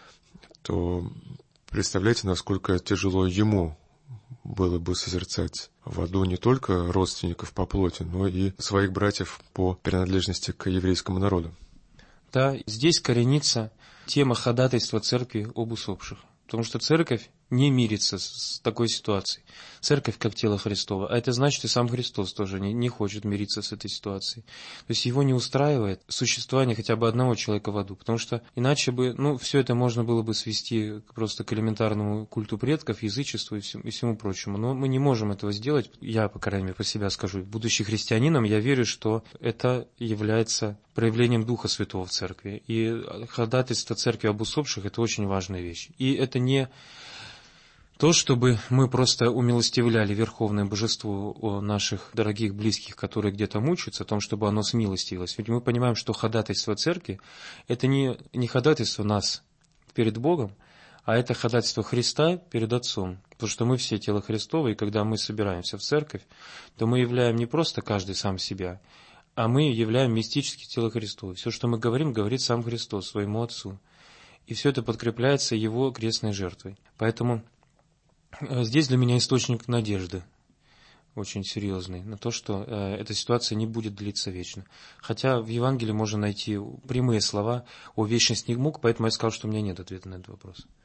то представляете, насколько тяжело ему было бы созерцать в аду не только родственников по плоти, но и своих братьев по принадлежности к еврейскому народу. Да, здесь коренится тема ходатайства церкви об усопших. Потому что церковь не мирится с такой ситуацией. Церковь как тело Христово. А это значит, и сам Христос тоже не хочет мириться с этой ситуацией. То есть его не устраивает существование хотя бы одного человека в аду. Потому что иначе бы, все это можно было бы свести просто к элементарному культу предков, язычеству и всему прочему. Но мы не можем этого сделать. Я, по крайней мере, по себе скажу. Будучи христианином, я верю, что это является проявлением Духа Святого в церкви. И ходатайство церкви об усопших – это очень важная вещь. И это не то, чтобы мы просто умилостивляли Верховное Божество о наших дорогих близких, которые где-то мучаются, о том, чтобы оно смилостивилось. Ведь мы понимаем, что ходатайство церкви – это не ходатайство нас перед Богом, а это ходатайство Христа перед Отцом. Потому что мы все тело Христово, и когда мы собираемся в церковь, то мы являем не просто каждый сам себя, а мы являем мистически тело Христово. Все, что мы говорим, говорит сам Христос своему Отцу. И все это подкрепляется Его крестной жертвой. Поэтому здесь для меня источник надежды очень серьезный на то, что эта ситуация не будет длиться вечно. Хотя в Евангелии можно найти прямые слова о вечности мук, поэтому я сказал, что у меня нет ответа на этот вопрос.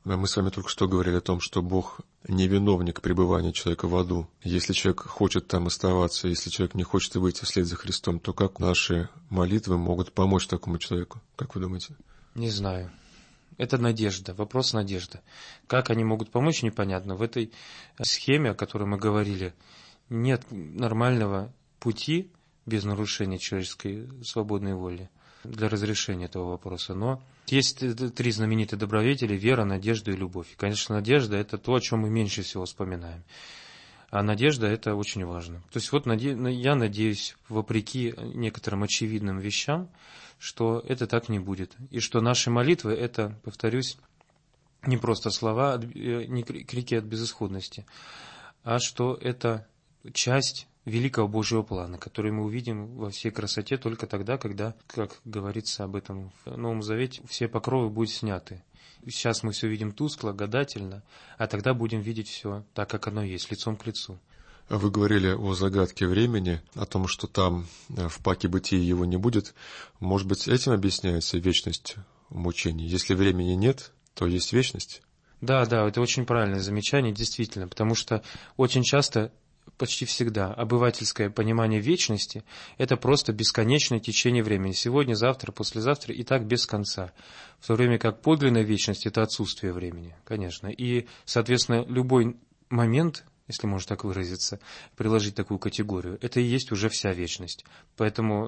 Мы с вами только что говорили о том, что Бог не виновник пребывания человека в аду. Если человек хочет там оставаться, если человек не хочет выйти вслед за Христом, то как наши молитвы могут помочь такому человеку? Как вы думаете? Не знаю. Это надежда, вопрос надежды. Как они могут помочь, непонятно. В этой схеме, о которой мы говорили, нет нормального пути без нарушения человеческой свободной воли для разрешения этого вопроса. Но есть три знаменитые добродетели: вера, надежда и любовь. И, конечно, надежда – это то, о чем мы меньше всего вспоминаем. А надежда – это очень важно. То есть вот я надеюсь, вопреки некоторым очевидным вещам, что это так не будет. И что наши молитвы – это, повторюсь, не просто слова, не крики от безысходности, а что это часть великого Божьего плана, который мы увидим во всей красоте только тогда, когда, как говорится об этом в Новом Завете, все покровы будут сняты. Сейчас мы все видим тускло, гадательно, а тогда будем видеть все так, как оно есть, лицом к лицу. Вы говорили о загадке времени, о том, что там в паке бытия его не будет. Может быть, этим объясняется вечность мучений? Если времени нет, то есть вечность? Да, это очень правильное замечание, действительно, потому что очень часто, почти всегда, обывательское понимание вечности – это просто бесконечное течение времени. Сегодня, завтра, послезавтра и так без конца. В то время как подлинная вечность – это отсутствие времени, конечно. И, соответственно, любой момент, если можно так выразиться, приложить такую категорию, это и есть уже вся вечность. Поэтому,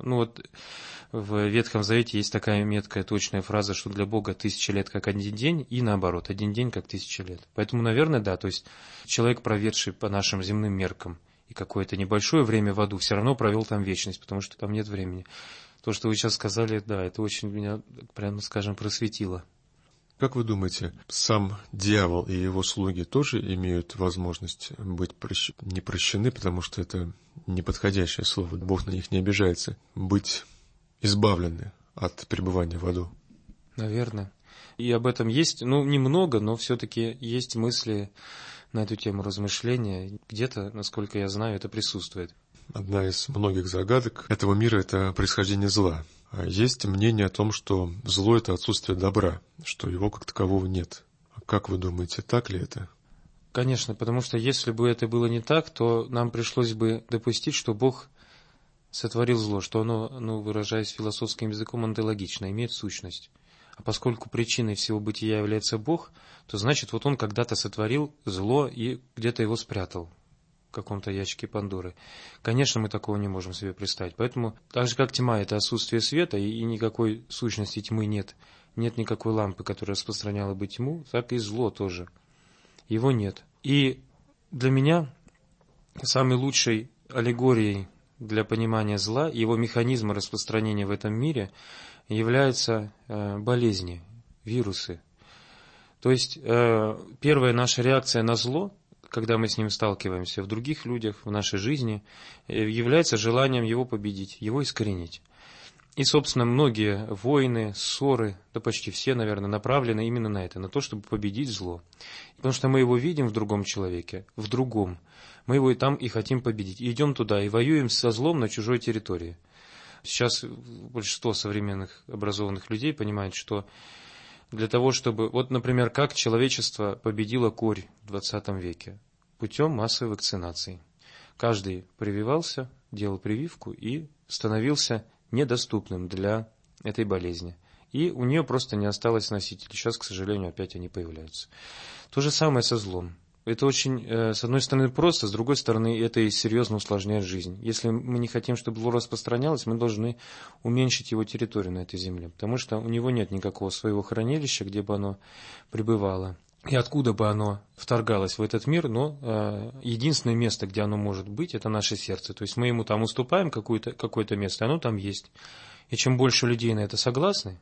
в Ветхом Завете есть такая меткая, точная фраза, что для Бога 1000 лет как один день, и наоборот, один день как 1000 лет. Поэтому, наверное, да, то есть человек, проведший по нашим земным меркам и какое-то небольшое время в аду, все равно провел там вечность, потому что там нет времени. То, что вы сейчас сказали, да, это очень меня, прямо скажем, просветило. Как вы думаете, сам дьявол и его слуги тоже имеют возможность быть не прощены, потому что это неподходящее слово, Бог на них не обижается, быть избавлены от пребывания в аду? Наверное. И об этом есть, немного, но все-таки есть мысли на эту тему, размышления. Где-то, насколько я знаю, это присутствует. Одна из многих загадок этого мира – это происхождение зла. Есть мнение о том, что зло – это отсутствие добра, что его как такового нет. Как вы думаете, так ли это? Конечно, потому что если бы это было не так, то нам пришлось бы допустить, что Бог сотворил зло, что оно, выражаясь философским языком, онтологично, имеет сущность. А поскольку причиной всего бытия является Бог, то значит, вот Он когда-то сотворил зло и где-то его спрятал в каком-то ящике Пандоры. Конечно, мы такого не можем себе представить. Поэтому, так же как тьма – это отсутствие света, и никакой сущности тьмы нет никакой лампы, которая распространяла бы тьму, так и зло тоже. Его нет. И для меня самой лучшей аллегорией для понимания зла, его механизма распространения в этом мире являются болезни, вирусы. То есть первая наша реакция на зло, когда мы с ним сталкиваемся в других людях, в нашей жизни, является желанием его победить, его искоренить. И, собственно, многие войны, ссоры, да почти все, наверное, направлены именно на это, на то, чтобы победить зло. Потому что мы его видим в другом человеке, в другом. Мы его и там и хотим победить. И идем туда, и воюем со злом на чужой территории. Сейчас большинство современных образованных людей понимают, что для того, чтобы... Вот, например, как человечество победило корь в 20 веке? Путем массовой вакцинации. Каждый прививался, делал прививку и становился недоступным для этой болезни. И у нее просто не осталось носителей. Сейчас, к сожалению, опять они появляются. То же самое со злом. Это очень, с одной стороны, просто, с другой стороны, это и серьезно усложняет жизнь. Если мы не хотим, чтобы зло распространялось, мы должны уменьшить его территорию на этой земле, потому что у него нет никакого своего хранилища, где бы оно пребывало. И откуда бы оно вторгалось в этот мир, но единственное место, где оно может быть, это наше сердце. То есть мы ему там уступаем какое-то место, оно там есть. И чем больше людей на это согласны,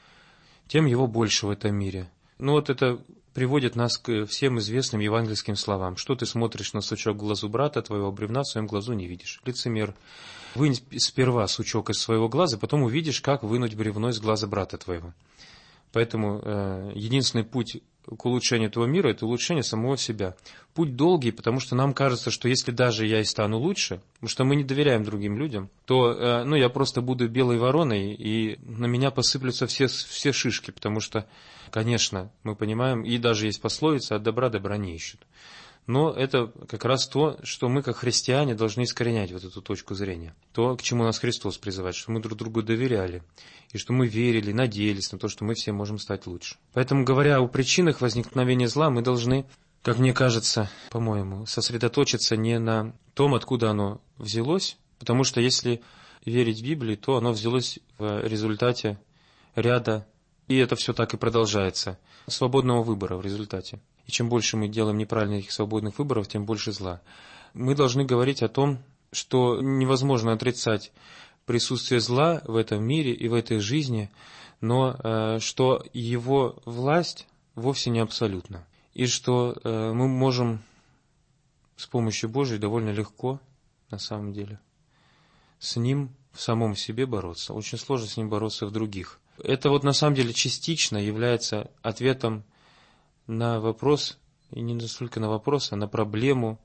тем его больше в этом мире. Вот это приводит нас к всем известным евангельским словам. Что ты смотришь на сучок в глазу брата твоего, бревна в своем глазу не видишь. Лицемер. Вынь сперва сучок из своего глаза, потом увидишь, как вынуть бревно из глаза брата твоего. Поэтому единственный путь к улучшению этого мира, это улучшение самого себя. Путь долгий, потому что нам кажется, что если даже я и стану лучше, потому что мы не доверяем другим людям, то я просто буду белой вороной, и на меня посыплются все шишки, потому что, конечно, мы понимаем, и даже есть пословица: от добра добра не ищут. Но это как раз то, что мы, как христиане, должны искоренять вот эту точку зрения. То, к чему нас Христос призывает, что мы друг другу доверяли, и что мы верили, надеялись на то, что мы все можем стать лучше. Поэтому, говоря о причинах возникновения зла, мы должны, как мне кажется, по-моему, сосредоточиться не на том, откуда оно взялось, потому что если верить Библии, то оно взялось в результате ряда, и это все так и продолжается, свободного выбора в результате. И чем больше мы делаем неправильных свободных выборов, тем больше зла. Мы должны говорить о том, что невозможно отрицать присутствие зла в этом мире и в этой жизни, но что его власть вовсе не абсолютна. И что мы можем с помощью Божией довольно легко, на самом деле, с ним в самом себе бороться. Очень сложно с ним бороться в других. Это вот на самом деле частично является ответом на вопрос, и не столько на вопрос, а на проблему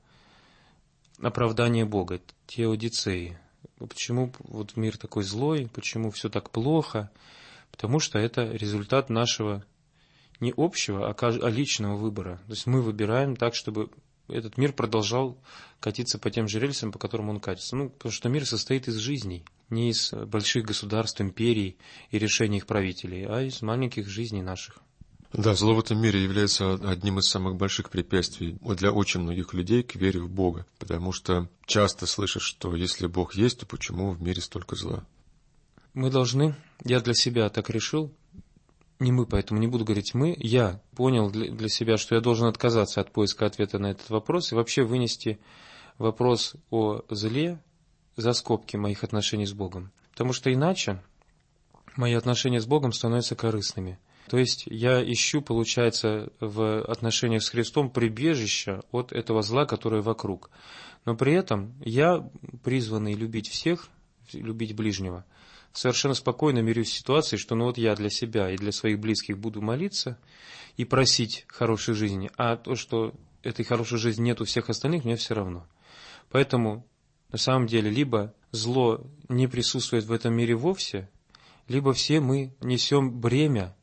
оправдания Бога, теодицеи. Почему вот мир такой злой, почему все так плохо? Потому что это результат нашего не общего, а личного выбора. То есть мы выбираем так, чтобы этот мир продолжал катиться по тем же рельсам, по которым он катится. Потому что мир состоит из жизней, не из больших государств, империй и решений их правителей, а из маленьких жизней наших. Да, зло в этом мире является одним из самых больших препятствий для очень многих людей к вере в Бога, потому что часто слышишь, что если Бог есть, то почему в мире столько зла? Мы должны, я для себя так решил, не мы, поэтому не буду говорить мы, я понял для себя, что я должен отказаться от поиска ответа на этот вопрос и вообще вынести вопрос о зле за скобки моих отношений с Богом. Потому что иначе мои отношения с Богом становятся корыстными. То есть я ищу, получается, в отношениях с Христом прибежище от этого зла, которое вокруг. Но при этом я, призванный любить всех, любить ближнего, совершенно спокойно мирюсь с ситуацией, что я для себя и для своих близких буду молиться и просить хорошей жизни, а то, что этой хорошей жизни нет у всех остальных, мне все равно. Поэтому, на самом деле, либо зло не присутствует в этом мире вовсе, либо все мы несем бремя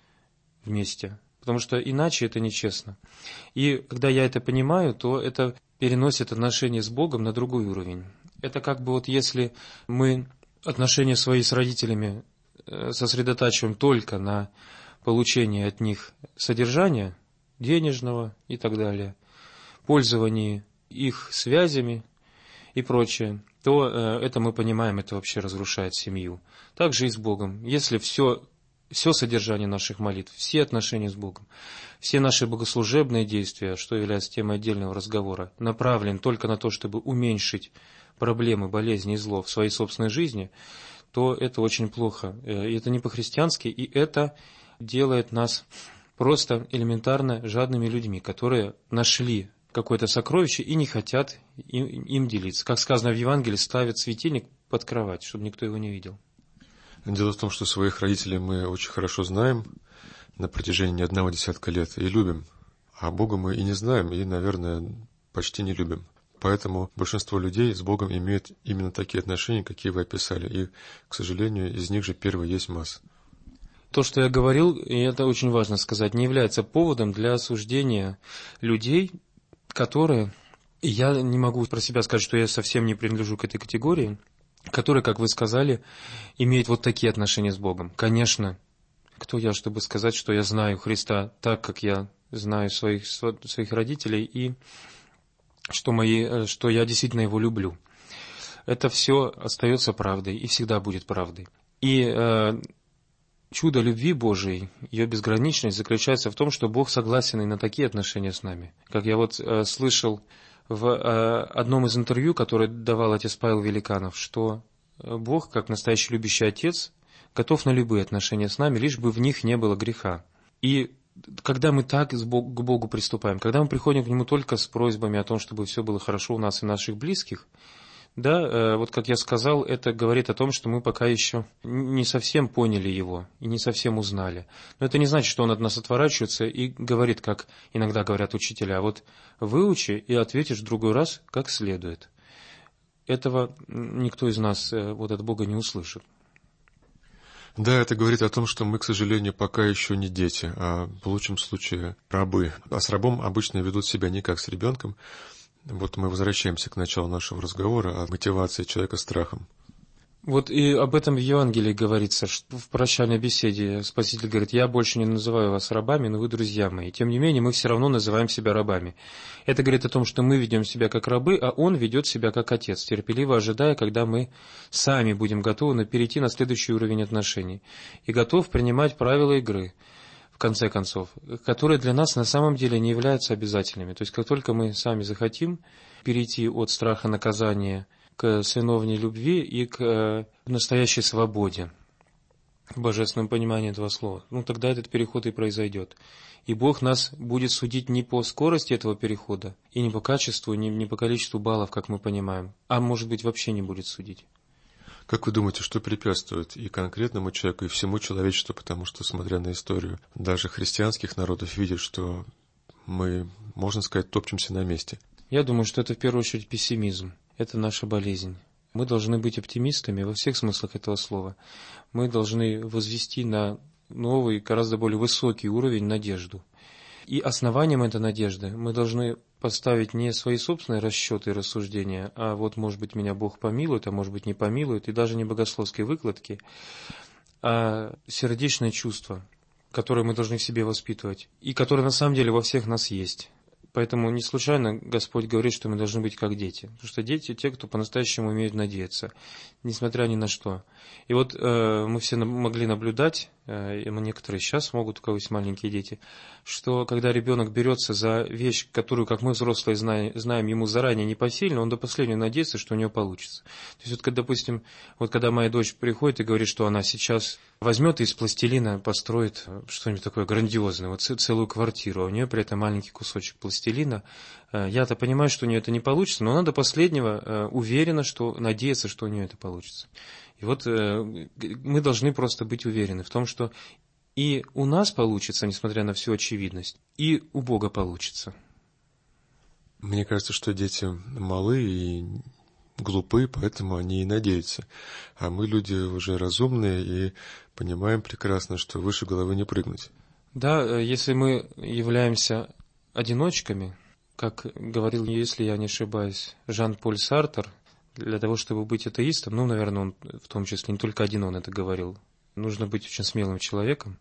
вместе, потому что иначе это нечестно. И когда я это понимаю, то это переносит отношения с Богом на другой уровень. Это как бы если мы отношения свои с родителями сосредотачиваем только на получении от них содержания, денежного и так далее, пользовании их связями и прочее, то это мы понимаем, это вообще разрушает семью. Так же и с Богом. Если все содержание наших молитв, все отношения с Богом, все наши богослужебные действия, что является темой отдельного разговора, направлены только на то, чтобы уменьшить проблемы, болезни и зло в своей собственной жизни, то это очень плохо. И это не по-христиански, и это делает нас просто элементарно жадными людьми, которые нашли какое-то сокровище и не хотят им делиться. Как сказано в Евангелии, ставят светильник под кровать, чтобы никто его не видел. Дело в том, что своих родителей мы очень хорошо знаем на протяжении не одного десятка лет и любим, а Бога мы и не знаем, и, наверное, почти не любим. Поэтому большинство людей с Богом имеют именно такие отношения, какие вы описали, и, к сожалению, из них же первый есть масса. То, что я говорил, и это очень важно сказать, не является поводом для осуждения людей, которые, и я не могу про себя сказать, что я совсем не принадлежу к этой категории, которые, как вы сказали, имеют вот такие отношения с Богом. Конечно, кто я, чтобы сказать, что я знаю Христа так, как я знаю своих родителей, и что я действительно Его люблю. Это все остается правдой и всегда будет правдой. И чудо любви Божией, ее безграничность заключается в том, что Бог согласен и на такие отношения с нами. Как я слышал в одном из интервью, которое давал отец Павел Великанов, что Бог, как настоящий любящий отец, готов на любые отношения с нами, лишь бы в них не было греха. И когда мы так к Богу приступаем, когда мы приходим к Нему только с просьбами о том, чтобы все было хорошо у нас и наших близких, Да, вот как я сказал, это говорит о том, что мы пока еще не совсем поняли его и не совсем узнали. Но это не значит, что он от нас отворачивается и говорит, как иногда говорят учителя, а вот выучи и ответишь в другой раз как следует. Этого никто из нас вот от Бога не услышит. Да, это говорит о том, что мы, к сожалению, пока еще не дети, а в лучшем случае рабы. А с рабом обычно ведут себя не как с ребенком. Вот мы возвращаемся к началу нашего разговора о мотивации человека страхом. Вот и об этом в Евангелии говорится, что в прощальной беседе Спаситель говорит: «Я больше не называю вас рабами, но вы друзья мои». Тем не менее, мы все равно называем себя рабами. Это говорит о том, что мы ведем себя как рабы, а Он ведет себя как отец, терпеливо ожидая, когда мы сами будем готовы перейти на следующий уровень отношений и готов принимать правила игры, в конце концов, которые для нас на самом деле не являются обязательными. То есть, как только мы сами захотим перейти от страха наказания к сыновней любви и к настоящей свободе, в божественном понимании этого слова, тогда этот переход и произойдет. И Бог нас будет судить не по скорости этого перехода, и не по качеству, не по количеству баллов, как мы понимаем, а может быть вообще не будет судить. Как вы думаете, что препятствует и конкретному человеку, и всему человечеству, потому что, смотря на историю даже христианских народов, видят, что мы, можно сказать, топчемся на месте? Я думаю, что это в первую очередь пессимизм. Это наша болезнь. Мы должны быть оптимистами во всех смыслах этого слова. Мы должны возвести на новый, гораздо более высокий уровень надежду. И основанием этой надежды мы должны поставить не свои собственные расчеты и рассуждения, а вот, может быть, меня Бог помилует, а может быть, не помилует, и даже не богословские выкладки, а сердечное чувство, которое мы должны в себе воспитывать, и которое на самом деле во всех нас есть. Поэтому не случайно Господь говорит, что мы должны быть как дети. Потому что дети – те, кто по-настоящему умеют надеяться, несмотря ни на что. И вот мы все могли наблюдать, и некоторые сейчас могут, у кого есть маленькие дети, что когда ребенок берется за вещь, которую, как мы взрослые знаем, ему заранее непосильно, он до последнего надеется, что у него получится. То есть, вот, допустим, когда моя дочь приходит и говорит, что она сейчас возьмет и из пластилина построит что-нибудь такое грандиозное, вот целую квартиру, а у нее при этом маленький кусочек пластилина. Я-то понимаю, что у нее это не получится, но она до последнего уверена, надеется, что у нее это получится. И вот мы должны просто быть уверены в том, что и у нас получится, несмотря на всю очевидность, и у Бога получится. Мне кажется, что дети малы и глупы, поэтому они и надеются. А мы люди уже разумные и понимаем прекрасно, что выше головы не прыгнуть. Да, если мы являемся одиночками, как говорил, если я не ошибаюсь, Жан-Поль Сартр, для того, чтобы быть атеистом, наверное, он в том числе, не только один он это говорил, нужно быть очень смелым человеком.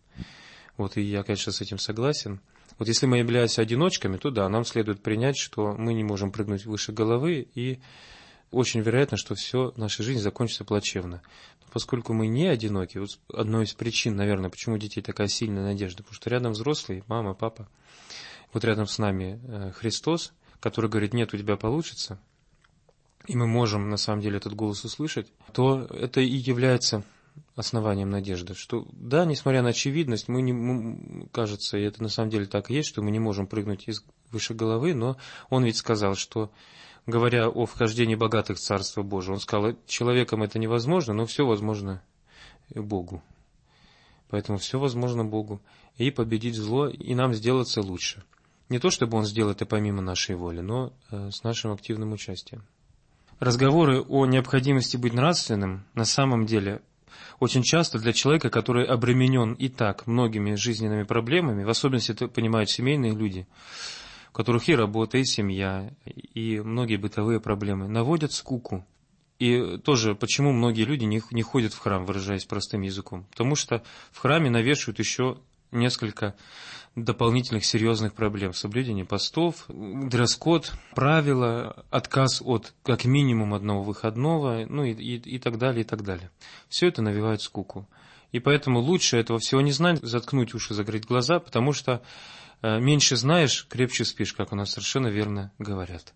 И я, конечно, с этим согласен. Если мы являемся одиночками, то да, нам следует принять, что мы не можем прыгнуть выше головы, и очень вероятно, что все в нашей жизни закончится плачевно. Но поскольку мы не одиноки, одной из причин, наверное, почему у детей такая сильная надежда, потому что рядом взрослые, мама, папа, рядом с нами Христос, который говорит: нет, у тебя получится, и мы можем на самом деле этот голос услышать, то это и является основанием надежды, что да, несмотря на очевидность, кажется, и это на самом деле так и есть, что мы не можем прыгнуть выше головы, но он ведь сказал, что, говоря о вхождении богатых в Царство Божие, он сказал, человеком это невозможно, но все возможно Богу. Поэтому все возможно Богу. И победить зло, и нам сделаться лучше. Не то, чтобы он сделал это помимо нашей воли, но с нашим активным участием. Разговоры о необходимости быть нравственным на самом деле очень часто для человека, который обременен и так многими жизненными проблемами, в особенности это понимают семейные люди, у которых и работа, и семья, и многие бытовые проблемы, наводят скуку. И тоже, почему многие люди не ходят в храм, выражаясь простым языком? Потому что в храме навешивают еще несколько дополнительных серьезных проблем. Соблюдение постов, дресс-код, правила, отказ от как минимум одного выходного, и так далее, и так далее. Все это навевает скуку. И поэтому лучше этого всего не знать, заткнуть уши, закрыть глаза, потому что меньше знаешь, крепче спишь, как у нас совершенно верно говорят.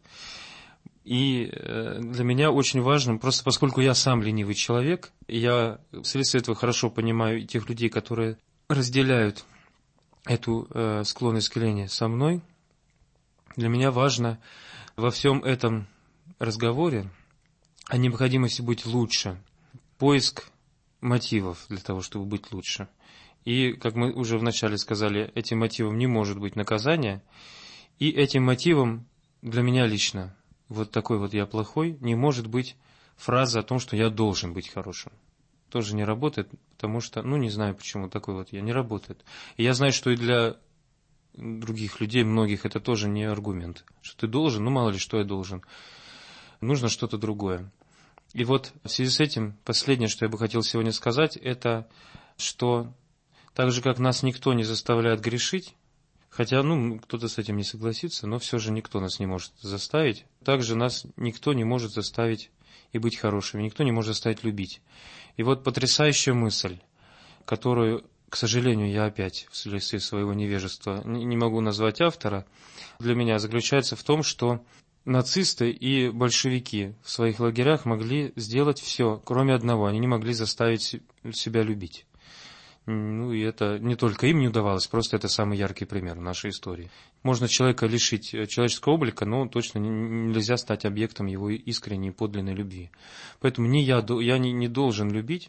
И для меня очень важно, просто поскольку я сам ленивый человек, я вследствие этого хорошо понимаю тех людей, которые разделяют эту склонность к лени со мной, для меня важно во всем этом разговоре о необходимости быть лучше, поиск мотивов для того, чтобы быть лучше. И, как мы уже вначале сказали, этим мотивом не может быть наказание, и этим мотивом для меня лично, вот такой вот я плохой, не может быть фраза о том, что я должен быть хорошим. Тоже не работает, потому что, не знаю почему, такой вот я не работает. И я знаю, что и для других людей, многих, это тоже не аргумент. Что ты должен, мало ли, что я должен. Нужно что-то другое. И вот в связи с этим, последнее, что я бы хотел сегодня сказать, это, что так же, как нас никто не заставляет грешить, хотя, кто-то с этим не согласится, но все же никто нас не может заставить, также нас никто не может заставить и быть хорошими, никто не может заставить любить. И вот потрясающая мысль, которую, к сожалению, я опять вследствие своего невежества не могу назвать автора, для меня заключается в том, что нацисты и большевики в своих лагерях могли сделать все, кроме одного. Они не могли заставить себя любить. И это не только им не удавалось, просто это самый яркий пример в нашей истории. Можно человека лишить человеческого облика, но точно нельзя стать объектом его искренней и подлинной любви. Поэтому я не должен любить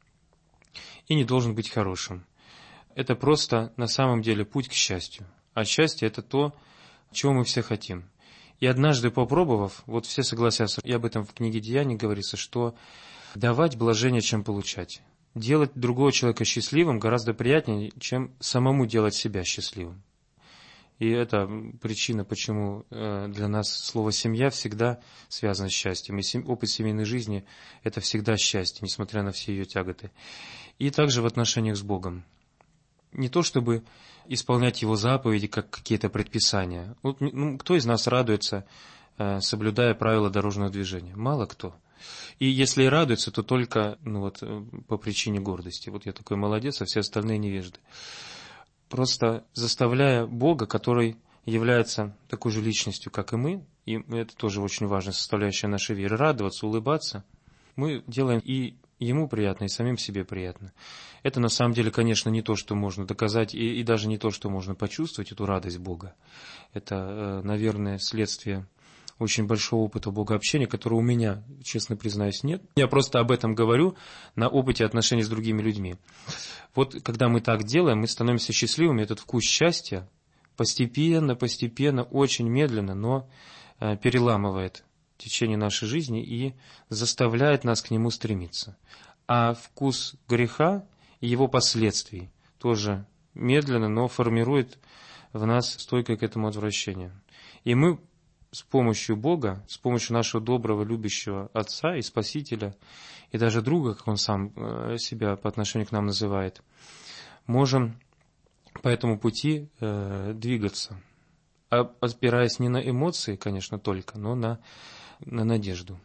и не должен быть хорошим. Это просто на самом деле путь к счастью. А счастье – это то, чего мы все хотим. И однажды попробовав, вот все согласятся, и об этом в книге «Деяний» говорится, что давать блажение, чем получать. Делать другого человека счастливым гораздо приятнее, чем самому делать себя счастливым. И это причина, почему для нас слово «семья» всегда связано с счастьем. И опыт семейной жизни – это всегда счастье, несмотря на все ее тяготы. И также в отношениях с Богом. Не то чтобы исполнять Его заповеди, как какие-то предписания. Кто из нас радуется, соблюдая правила дорожного движения? Мало кто. И если и радуется, то только по причине гордости. Вот я такой молодец, а все остальные невежды. Просто заставляя Бога, который является такой же личностью, как и мы это тоже очень важная составляющая нашей веры, радоваться, улыбаться, мы делаем и Ему приятно, и самим себе приятно. Это на самом деле, конечно, не то, что можно доказать, и даже не то, что можно почувствовать, эту радость Бога. Это, наверное, следствие очень большого опыта богообщения, которого у меня, честно признаюсь, нет. Я просто об этом говорю на опыте отношений с другими людьми. Вот когда мы так делаем, мы становимся счастливыми, этот вкус счастья постепенно, очень медленно, но переламывает течение нашей жизни и заставляет нас к нему стремиться. А вкус греха и его последствий тоже медленно, но формирует в нас стойкое к этому отвращение. И мы с помощью Бога, с помощью нашего доброго, любящего Отца и Спасителя, и даже друга, как Он сам себя по отношению к нам называет, можем по этому пути двигаться, опираясь не на эмоции, конечно, только, но на надежду.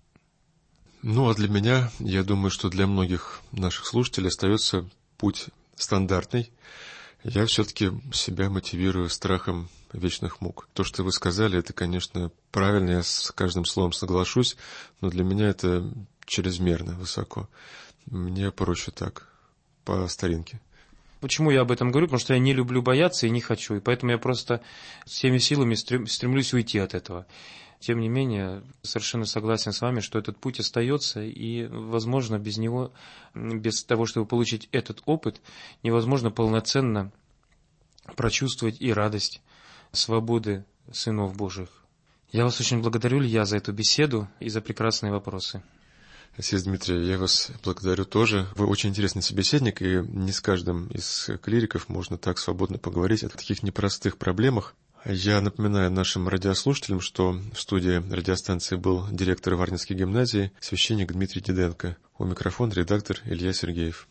А для меня, я думаю, что для многих наших слушателей остается путь стандартный. Я все-таки себя мотивирую страхом вечных мук. То, что вы сказали, это, конечно, правильно, я с каждым словом соглашусь, но для меня это чрезмерно высоко. Мне проще так, по старинке. Почему я об этом говорю? Потому что я не люблю бояться и не хочу, и поэтому я просто всеми силами стремлюсь уйти от этого. Тем не менее, совершенно согласен с вами, что этот путь остается, и, возможно, без него, без того, чтобы получить этот опыт, невозможно полноценно прочувствовать и радость свободы сынов Божьих. Я вас очень благодарю, Илья, за эту беседу и за прекрасные вопросы. Отец Дмитрий, я вас благодарю тоже. Вы очень интересный собеседник, и не с каждым из клириков можно так свободно поговорить о таких непростых проблемах. Я напоминаю нашим радиослушателям, что в студии радиостанции был директор Варнинской гимназии, священник Дмитрий Диденко. У микрофона редактор Илья Сергеев.